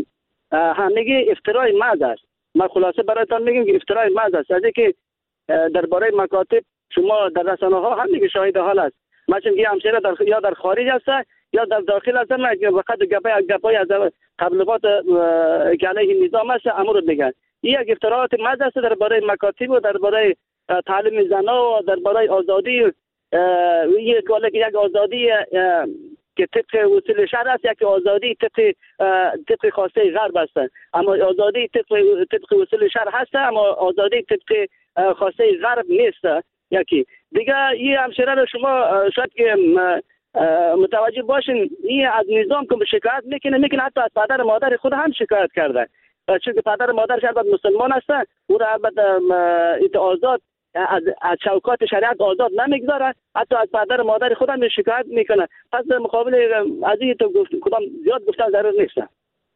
همگی افترای محض است. ما خلاصه برایتان میگیم که افترای محض است. از اینکه درباره مکاتب شما در رسانه‌ها همگی شاهد حال است. مثلا که همشیره یا در خارج است یا در داخل است، وقت گپای از تبلیغات که علیه نظام است امر میگن. این یک افتراءات محض است درباره مکاتب و درباره تعلیم زنان و درباره آزادی. یک آزادی که طبق اصول شرع است، یک آزادی طبق خواسته غرب است. اما آزادی طبق اصول شرع هست، اما آزادی طبق خواسته غرب نیست. یکی دیگه این همشیره رو شما شاید که متوجه باشین، این از نظام که شکایت میکنه حتی از پدر مادر خود هم شکایت کرده، چون که پدر مادرش البته مسلمان هستن، او را البته آزاد از چوکات شریعت آزاد نمیگذاره، حتی از پدر مادر خود هم شکایت میکنه. پس در مقابل از این تو کدام زیاد گفتن ضرور نیست.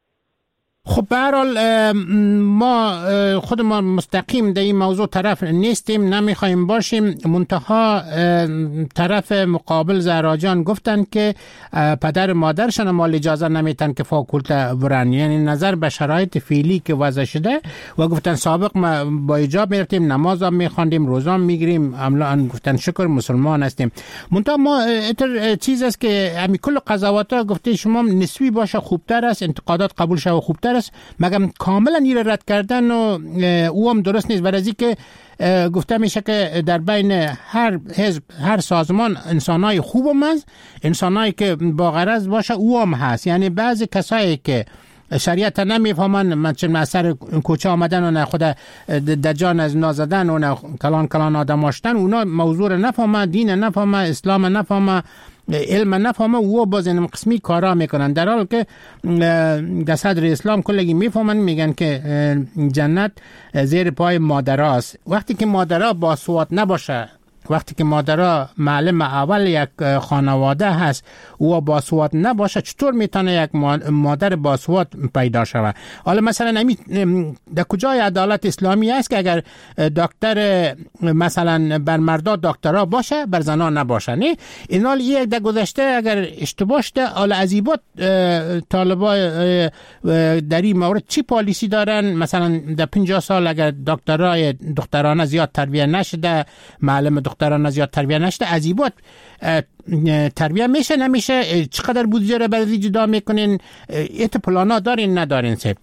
خب به هر حال ما خودمان مستقیم در این موضوع طرف نیستیم، نمیخوایم باشیم. منتها طرف مقابل زهراجان گفتن که پدر مادرشان مال اجازه نمیتن که فاکولته برن، یعنی نظر به شرایط فعلی که وضع شده. و گفتن سابق ما با حجاب میرفتیم، نماز هم میخواندیم، روزه هم میگیریم، عملا گفتن شکر مسلمان هستیم. منتها ما چیز است که همین کل قضاوت ها گفته شما نسبی باشه خوبتر است، انتقادات قبول شه خوبتر است، مگم کاملا این رد کردن و او هم درست نیست. برای از که گفته میشه که در بین هر حزب هر سازمان انسانای خوب هم هست، انسانایی که با غرض باشه او هم هست. یعنی بعضی کسایی که شریعت نمیفهمن، مثلا اثر کوچه آمدن و نه خود دجان از نازدن و نه کلان آدم آشتن، اونا موضوع نفهمه، دین نفهمه، اسلام نفهمه، علم نفهمه، او باز این قسمی کارا میکنن. در حال که در صدر اسلام کلگی میفهمن، میگن که جنت زیر پای مادراست. وقتی که مادرها با سواد نباشه وقتی که مادرها معلم اول یک خانواده هست و باسواد نباشه، چطور میتونه یک مادر باسواد پیدا شود؟ حالا مثلا در کجای عدالت اسلامی است که اگر دکتر مثلا بر مردا دکترا باشه بر زنا نباشه؟ نه، اینا یک در گذشته اگر اشتباه شده، حالا عزیبات طالبا در این مورد چی پالیسی دارن؟ مثلا در 50 سال اگر دخترانه زیاد تربیت نشده، معلم دخترانه زیاد تربیت نشده، عزیبات تربیت میشه نمیشه؟ چقدر بودجه رو برای جدا میکنین؟ ایت پلانا دارین ندارین سب؟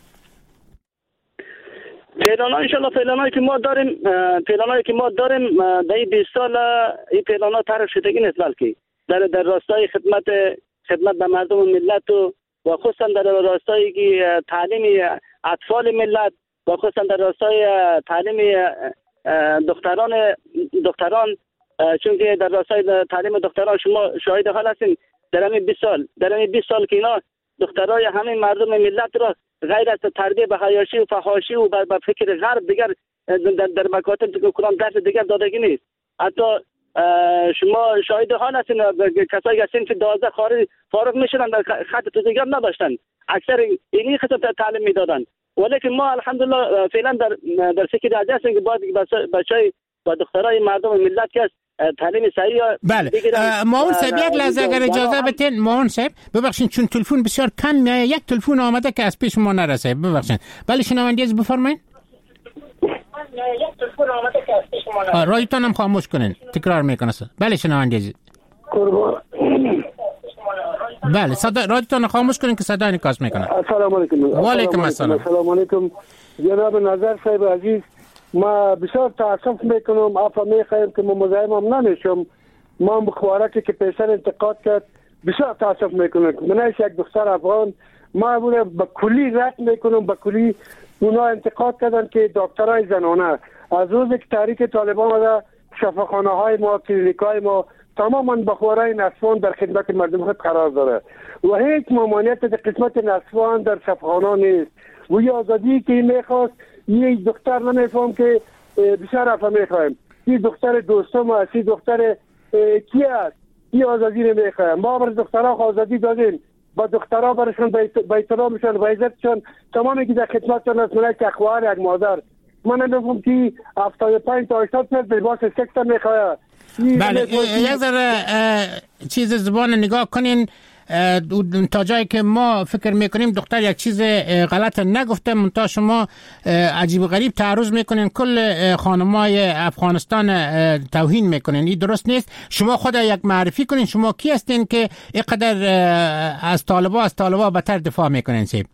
پلان‌ها انشالله پلان‌هایی که ما داریم در این 20 سال این پلان‌ها طرح شدگی نیست، بلکه در راستای خدمت به مردم و ملت و خصوصا در راستای تعلیم اطفال ملت و خصوصا در راستای تعلیم دختران، چون که در راستای تعلیم دختران شما شاهد حال هستین در همین 20 سال که اینا دخترای همین مردم ملت را غیر از تربیت به حیاشی و فحاشی و به فکر غرب دیگر در مکاتب کلام درس دیگر دادگی نیست. حتی شما شاهد حال هستین کسایی که سنف 12 فارغ میشدن در خط توزیعی نداشتن، اکثر اینی قسم تعلیم میدادن، ولیکن ما الحمدلله فعلا در فکر عادی هستیم که باید بچهای و دخترای مردم ملت که تعلیم صحیح. بله ماون صاحب یک لحظه اگر اجازه بدین. ماون صاحب ببخشید چون تلفن بسیار کم، یک تلفن آمده که از پیش ما نرسه، ببخشید. بله شنونده از بفرمایید. یک تلفن آمده که از پیش ما نرسه. رادیوتون هم خاموش کنین، تکرار میکنه. بله شنونده از بله صدا رادیوتون خاموش کنین که صدا انعکاس میکنه. السلام علیکم. و علیکم السلام. السلام علیکم جناب نظر صاحب عزیز، ما بسیار تاسف میکنم، عفو میخوایم که ما مزاحم نمیشم. ما بخوارکی که پیشتر انتقاد کرد بسیار تاسف میکنم. من یک دختر افغان، ما بوده به کلی رد میکنم، به کلی اونا انتقاد کردن که دکترای زنانه از روزی که تحریک طالبان آمده شفاخانه های ما، کلینیک های ما تماما بخوارای نسوان در خدمت مردم خود قرار داره و هیچ ممانعت در قسمت نسوان در شفاخانه نیست. و یه آزادی که میخواست یه دختر نمیفهم که بسیار عفو میخوایم، یه دختر دوستم هست، یه دختر کی هست، یه آزادی نمیخوایم. ما برای دخترها آزادی دادیم، با دخترها برشون به احترامشون و عزتشون تمامی که در خدمتشون هست. من یک اخوار یک مادر، من نمیفهم که 75 تا 80 متر لباس سکس میخواد. بله یک ذره چیز زبان نگاه کنین تا جایی که ما فکر میکنیم دختر یک چیز غلط نگفته، منتها شما عجیب و غریب تعرض میکنین، کل خانمای افغانستان توهین میکنین. این درست نیست. شما خود یک معرفی کنین، شما کی هستین که اینقدر از طالبا بتر دفاع میکنین سیب؟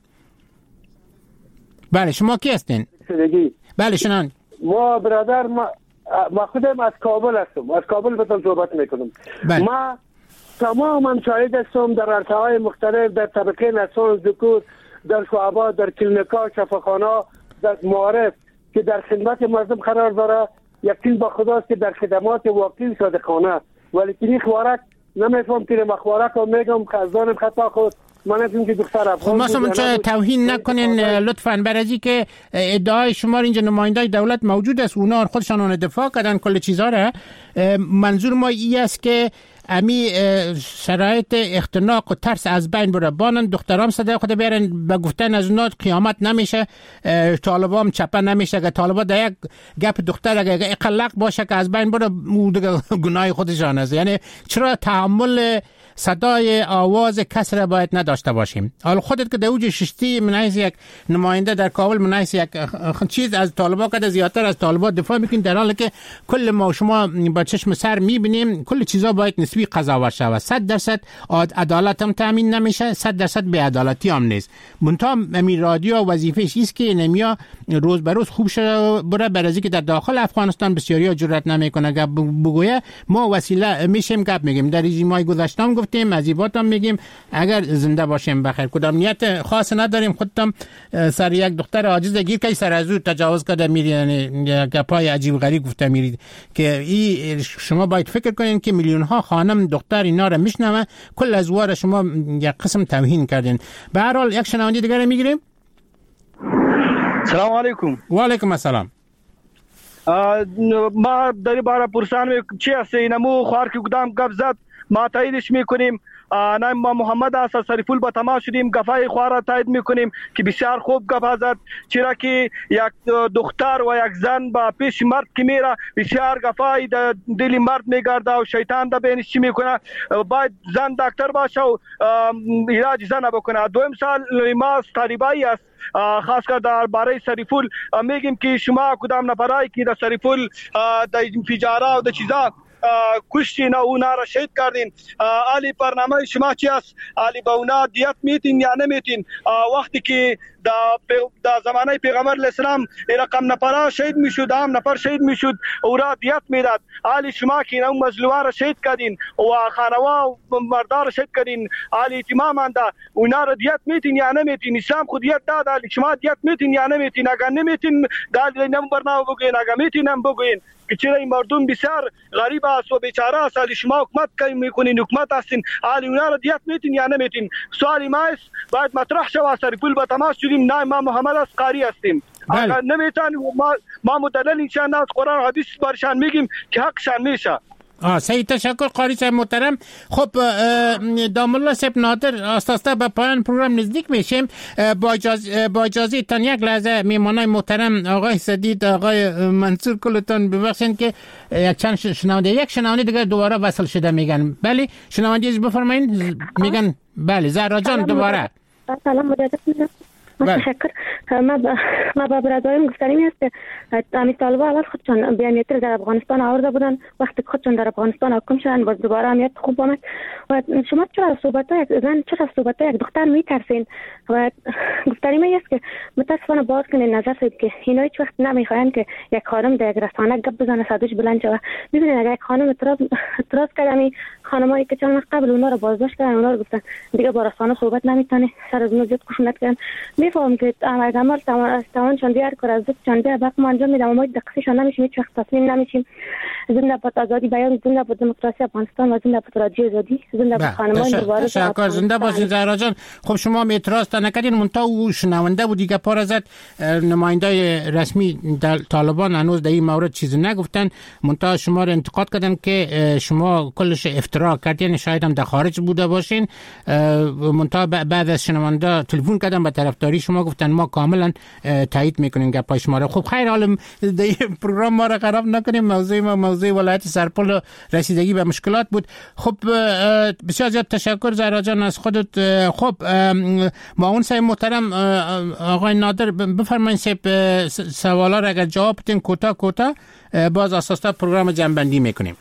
بله شما کی هستین؟ بله شنان. ما برادر ما خودم از کابل هستم، از کابل بهتون صحبت میکنم. بله. ما تماما شاهد هستم در عرصه‌های مختلف، در طبقه نسوان ذکور، در شعبات، در کلینیکا، شفاخانه، در معارف که در خدمت مردم قرار داره. یقین با خداست که در خدمات واقعی صادقانه، ولی این خوارک نمیفهم که مخوارک رو میگم خزانم خطا خود من نمیفهم که دختر افغان. خب مثلا چه توهین نکنین لطفاً، برای که ادعای شما اینجا نماینده دولت موجود است، اونا خودشان اون دفاع کردن کل چیزا را. منظور ما این است که امی شرایط اختناق و ترس از بین بره. بانن دخترام صدای خود بیارن به گفتن از اونا قیامت نمیشه، طالبا هم چپه نمیشه. که طالبا در یک گپ دختر اگر اقلق باشه که از بین بره گناه خودشان است. یعنی چرا تحمل صدای آواز کس را باید نداشته باشیم؟ حالا خودت که در اوج ششتی منایز یک نماینده در کابل منایز یک چیز از طالبا که زیادتر از طالبا دفاع میکنین، در حالی که کل ما شما با چشم سر میبینیم کل چیزا باید نسبی قضاوت شود. 100% عدالت هم تامین نمیشه، 100% بی‌عدالتی هم نیست. منتها امیر رادیو وظیفه‌اش است که نمیا روز به روز خوب شه بره، برای که در داخل افغانستان بسیاری جرئت نمیکنه گپ بگویه. ما وسیله میشیم گپ میگیم، در رژیم‌های گذشته هم گفتیم، مزیبات هم میگیم، اگر زنده باشیم بخیر. کدام نیت خاص نداریم. خودم سر یک دختر عاجز گیر که سر از او تجاوز کرده میری، یعنی گپای عجیب غریب گفته میرید که این شما باید فکر کنین که میلیون ها خانم دختر اینا رو میشنوه، کل از واره شما یک قسم توهین کردین. به هر حال یک شنونده دیگه میگیریم. سلام علیکم. و علیکم السلام. ما در باره پرسان چی است اینمو خوار که کدام گپ زد ما تاییدش میکنیم. نام ما محمد است سریفول با تماس شدیم گفای خوار را تایید میکنیم که بسیار خوب گپ زد، چرا که یک دختر و یک زن با پیش مرد که میره بسیار گفای دل مرد میگرده و شیطان دا بینش چی میکنه، باید زن دکتر باشه و علاج زن بکنه. دویم سال ما طالبایی است خاص کر در باره سریفول میگیم که شما کدام نفرایی که در سریفول در انفجارات و در چیزا کشتین و اونا را شهید کردین، علی برنامه شما چی است؟ علی با اونا دیت میتین یا نمیتین؟ وقتی که در زمانه پیغمبر علیه السلام رقم نفر شهید میشد، هم نفر شهید میشد او را دیت میداد. علی شما که اون مظلومان را شهید کردین و خانوا و مردار را شهید کردین، علی تمام انده اونا را دیت میتین یا نمیتین؟ اسلام خود دیت داد، علی شما دیت میتین یا نمیتین؟ اگر نمیتین دال نم برنامه بگوین، اگر میتین هم بگوین که چرا این مردم بسیار غریب است و بیچاره است. علی شما حکومت کی میکنین؟ حکومت هستین، علی اونا را دیت میتین یا نمیتین؟ سوالی ما است باید مطرح شود. سریفول با تماس شدیم، نه ما محمد از قاری هستیم. اگر نمیتن ما مدلل انشان از قرآن حدیث برشان میگیم که حقشان میشه. سعید تشکر قاری صاحب محترم. خب دام الله صاحب نادر آستاسته به پایان پروگرام نزدیک میشیم. با اجازه تان یک لحظه میمانای محترم آقای سدید، آقای منصور کلتان ببخشید که یک شنونده دیگه دوباره وصل شده میگن. بله شنونده بفرمایید. میگن بله زهرا جان دوباره. سلام مجدد میگم. تشکر. ما با برادریم گفتنی است که امی طالبا اول خودشان بیانیت در افغانستان آورده بودن، وقتی خودشان در افغانستان حاکم شدن باز دوباره امیت خوب آمد. و شما چرا صحبت‌های یک زن، چرا صحبت‌های یک دختر میترسین؟ و گفتنی ما است که متاسفانه باز کنین نظر سید که اینا هیچ وقت نمیخواین که یک خانم در یک رسانه گپ بزنه صداش بلند شه. ببینید اگر یک خانم اعتراض کنه، خانمایی که چند قبل اونا رو بازداشت کردن، اونا رو گفتن دیگه با رسانه صحبت نمیتونه، سر از زیاد خشونت کردن. میفهم که عمل توانشان دیار کار از چند دیار باقی انجام میدم، ما دقیقشان نمیشیم، هیچ وقت تسلیم نمیشیم. زنده باد آزادی بیان، زنده باد دموکراسی افغانستان و زنده باد رادیو آزادی، زنده باد خانمان دوباره. تشکر. زنده باشین زهرا جان. خب شما اعتراض نکردین، منتها او شنونده بود دیگه پار زد. نماینده رسمی طالبان هنوز در این مورد چیزی نگفتن، منتها شما رو انتقاد کردن که شما کلش افترا کردین، شاید هم در خارج بوده باشین. منتها بعد از شنونده تلفن کردن به طرفداری شما، گفتن ما کاملا تایید میکنیم گپای شما رو. خب خیر، حالا در پروگرام ما رو خراب نکنیم. موضوع ما موضوع ولایت سرپل و رسیدگی به مشکلات بود. خب بسیار زیاد تشکر زهرا جان از خودت. خب معاون صاحب محترم آقای نادر بفرمایید سوالا رو اگر جواب بدین کوتاه باز اساسا پروگرام جنبندی میکنیم.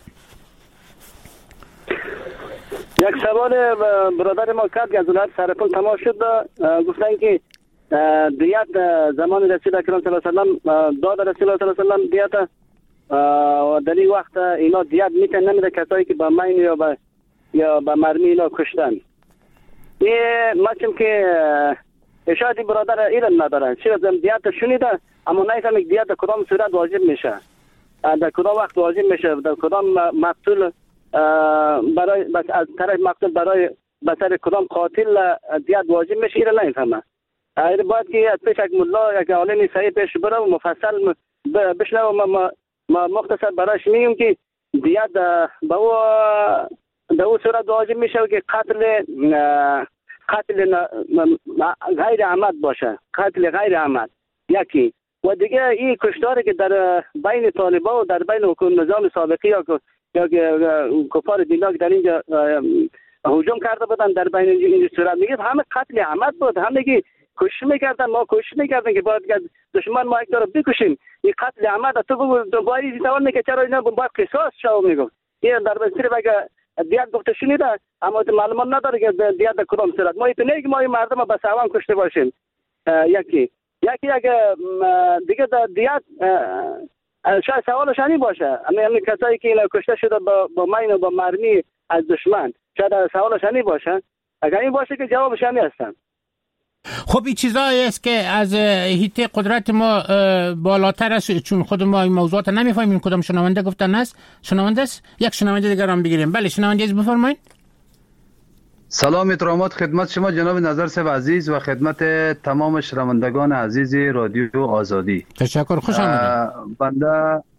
یک سوال برادر ما کرد که از ولایت سرپل تماس شد، گفتن که دیت زمان رسول اکرم صلی الله علیه و سلم داد رسول الله صلی الله علیه و سلم دیت و در این وقت اینا دیت میتن نمیده کسایی که با مین یا با مرمی اینا کشتن. این مچم که شاید برادر علم نداره، چرا دیت شنیده اما نفهمه دیت در کدام صورت واجب میشه، در کدام وقت واجب میشه، در کدام مقتول برای از طرف مقتول برای بسر کدام قاتل دیت واجب میشه، اینا نمیفهمه. باید که از پیش یک ملا یک عالم صحیح پیش بره و مفصل بشنه و ما مختصر برایش میگیم که دیت به او صورت واجب میشه که قتل غیر عمد باشه، قتل غیر عمد یکی. و دیگه این کشتاری که در بین طالبا و در بین نظام سابقی یا کفار دینا که در اینجا هجوم کرده بودن در بین این صورت میگه همه قتل عمد بود، همه که کوشش میکردن، ما کوشش میکردن که باید دشمن ما یک طرف بکشیم. این قتل عمد تو بگو باید توان میگه چرا اینا باید قصاص شو میگم. این در بسیار بگه دیت گفته شنیده اما معلومات نداره که دیت در کدام صورت. ما ایتونه که ما این مردم با سوام کشته باشیم. یکی دیگه دیت شاید سوالش همین باشه، همین کسایی که اینا کشته شده با مین و با مرمی از دشمن، شاید سوالش همین باشه. اگر این باشه که جوابش همین هستن. خب این چیزایی است که از حیطه قدرت ما بالاتر است، چون خود ما این موضوعات نمیفهمیم. کدام شنونده گفتن است؟ شنونده است؟ یک شنونده دیگر هم بگیریم. بله شنونده از بفرمایید. سلام احترامات خدمت شما جناب نظر صاحب عزیز و خدمت تمام شنوندگان عزیز رادیو آزادی. تشکر، خوش آمدید.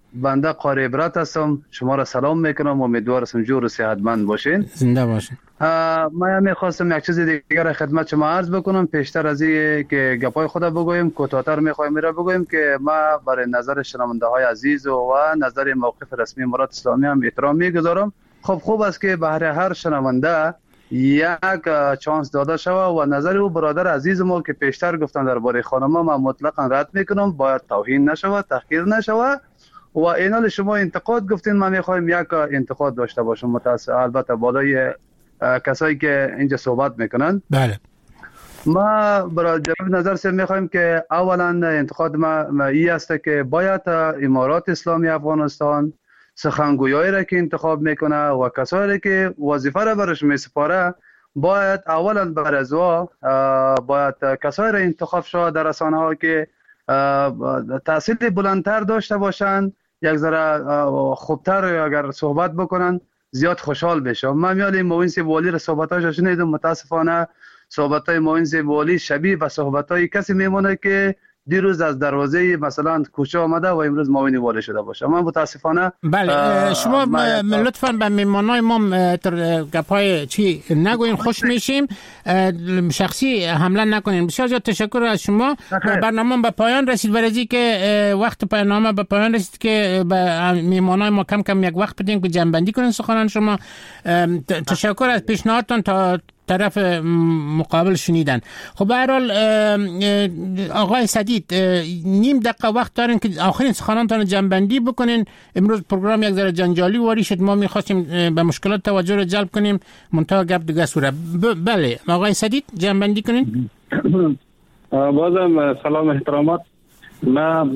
بنده قاری عبرت هستم. شما را سلام میکنم. امیدوار هستم جور و صحتمند باشین. زنده باشین. من میخواستم یک چیز دیگر خدمت شما عرض بکنم. پیشتر از این که گپای خود بگویم، کوتاه‌تر میخوایم میره بگویم که ما برای نظر شنونده های عزیز و نظر موقف رسمی امارات اسلامی هم احترام میگذارم. خب خوب است که به هر شنونده یک چانس داده شود و نظر او برادر عزیز ما که پیشتر گفتن درباره خانم ما مطلقاً رد میکنم. باید توهین نشود، تحقیر نشود. و اینال شما انتقاد گفتین، ما میخوایم یک انتقاد داشته باشم البته بالای کسایی که اینجا صحبت میکنن. بله. ما برای جناب نظر سے میخوایم که اولا انتقاد ما این است که باید امارات اسلامی افغانستان سخنگویایی را که انتخاب میکنه و کسایی که وظیفه را برش میسپاره باید اولا بر از باید کسایی را انتخاب شود در رسانه ها که تحصیل بلندتر داشته باشند، یک ذره خوبتر اگر صحبت بکنن زیاد خوشحال بشم. من میال معین سیب والی را صحبتاش شنیدم. متاسفانه صحبتای معین سیب والی شبیه به صحبتای کسی میمونه که دیروز از دروازه مثلا کوچه آمده و امروز معین والی شده باشه. من متاسفانه بله شما لطفاً به میمانای ما گپای چی نگوین، خوش میشیم. شخصی حمله نکنین. بسیار زیاد تشکر از شما. برنامه به پایان رسید. برای که وقت برنامه به پایان رسید که به میمانای ما کم کم یک وقت بدیم که جنبندی کنین سخنان شما. تشکر از پیشنهادتون تا طرف مقابل شنیدن. خب به هر حال آقای سدید نیم دقیقه وقت دارین که آخرین سخنانتون جنبندی بکنین. امروز پروگرام یک ذره جنجالی واری شد. ما می‌خواستیم به مشکلات توجه رو جلب کنیم، منتها گپ دیگه سوره. بله آقای سدید جنبندی کنین. بازم سلام احترامات. ما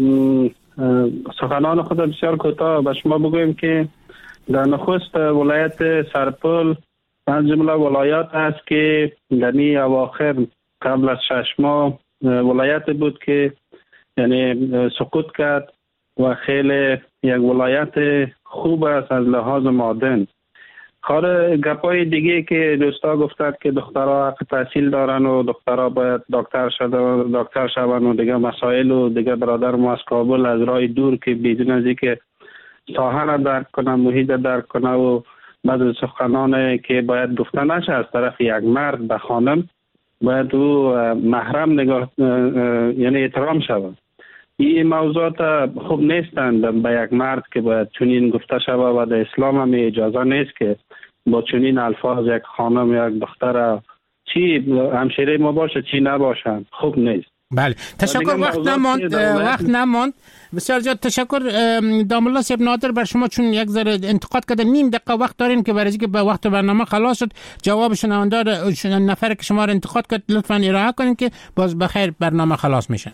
سخنان خود بسیار کوتاه به شما بگویم که در نخست ولایت سرپل از جمله ولایات است که در اواخر قبل از 6 ماه ولایت بود که یعنی سقوط کرد و خیلی یک ولایت خوب است از لحاظ معدن. خار گپای دیگه که دوستا گفتند که دخترها حق تحصیل دارن و دخترها باید دکتر شدن و دیگه مسائل و دیگه برادر ما از کابل از راه دور که بدون از اینکه ساحه را درک کنه، محیط درک کنه و بعض سخنان که باید گفته نشه از طرف یک مرد به خانم باید او محرم نگاه یعنی احترام شود. این موضوعات خوب نیستند به یک مرد که باید چنین گفته شود و در اسلام هم اجازه نیست که با چنین الفاظ یک خانم یا یک دختر چی همشیره ما باشه چی نباشند خوب نیست. بله تشکر. وقت نماند. بسیار زیاد تشکر. دام الله صاحب نادر بر شما چون یک ذره انتقاد کردن نیم دقیقه وقت دارین که برای اینکه به وقت برنامه خلاص شد جواب شنونده نفر که شما رو انتقاد کرد لطفاً ارائه کنین که باز بخیر برنامه خلاص میشه.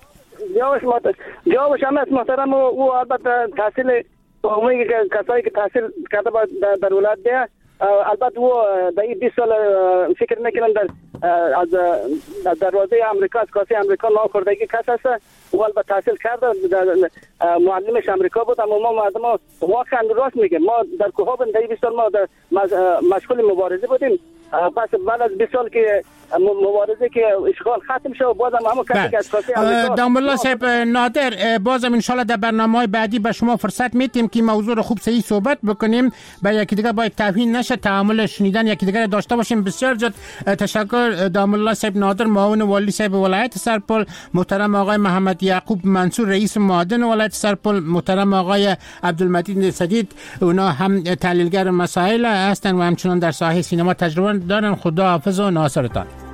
جوابش هم از محترم او البته تحصیل عمومی که کسایی که تحصیل کرده در ولایت ده البته او در این 20 سال فکر میکنم از دروازه امریکا از کاسه امریکا ناکردگی کس هست. او البته تحصیل کرده معلمش امریکا بود. اما ما مردم واقعا راست میگیم ما در کوهاب در 20 سال ما مشغول مبارزه بودیم. پس بعد از 20 سال که مبارزه که اشغال ختم شد بازم همون کسی که از کاسه امریکا دام الله صاحب نادر بازم ان شاء الله در برنامه‌های بعدی به شما فرصت میدیم که موضوع رو خوب صحیح صحبت بکنیم. با یکی دیگه باید توهین نشه، تعامل شنیدن یکی دیگه داشته باشیم. بسیار زیاد تشکر دام الله صاحب نادر معاون والی صاحب ولایت سرپل، محترم آقای محمد یعقوب منصور رئیس معدن ولایت سرپل، محترم آقای عبدالمجید سدید اونا هم تحلیلگر مسائل هستن و همچنان در ساحه سینما تجربه دارن. خدا حافظ و ناصرتان.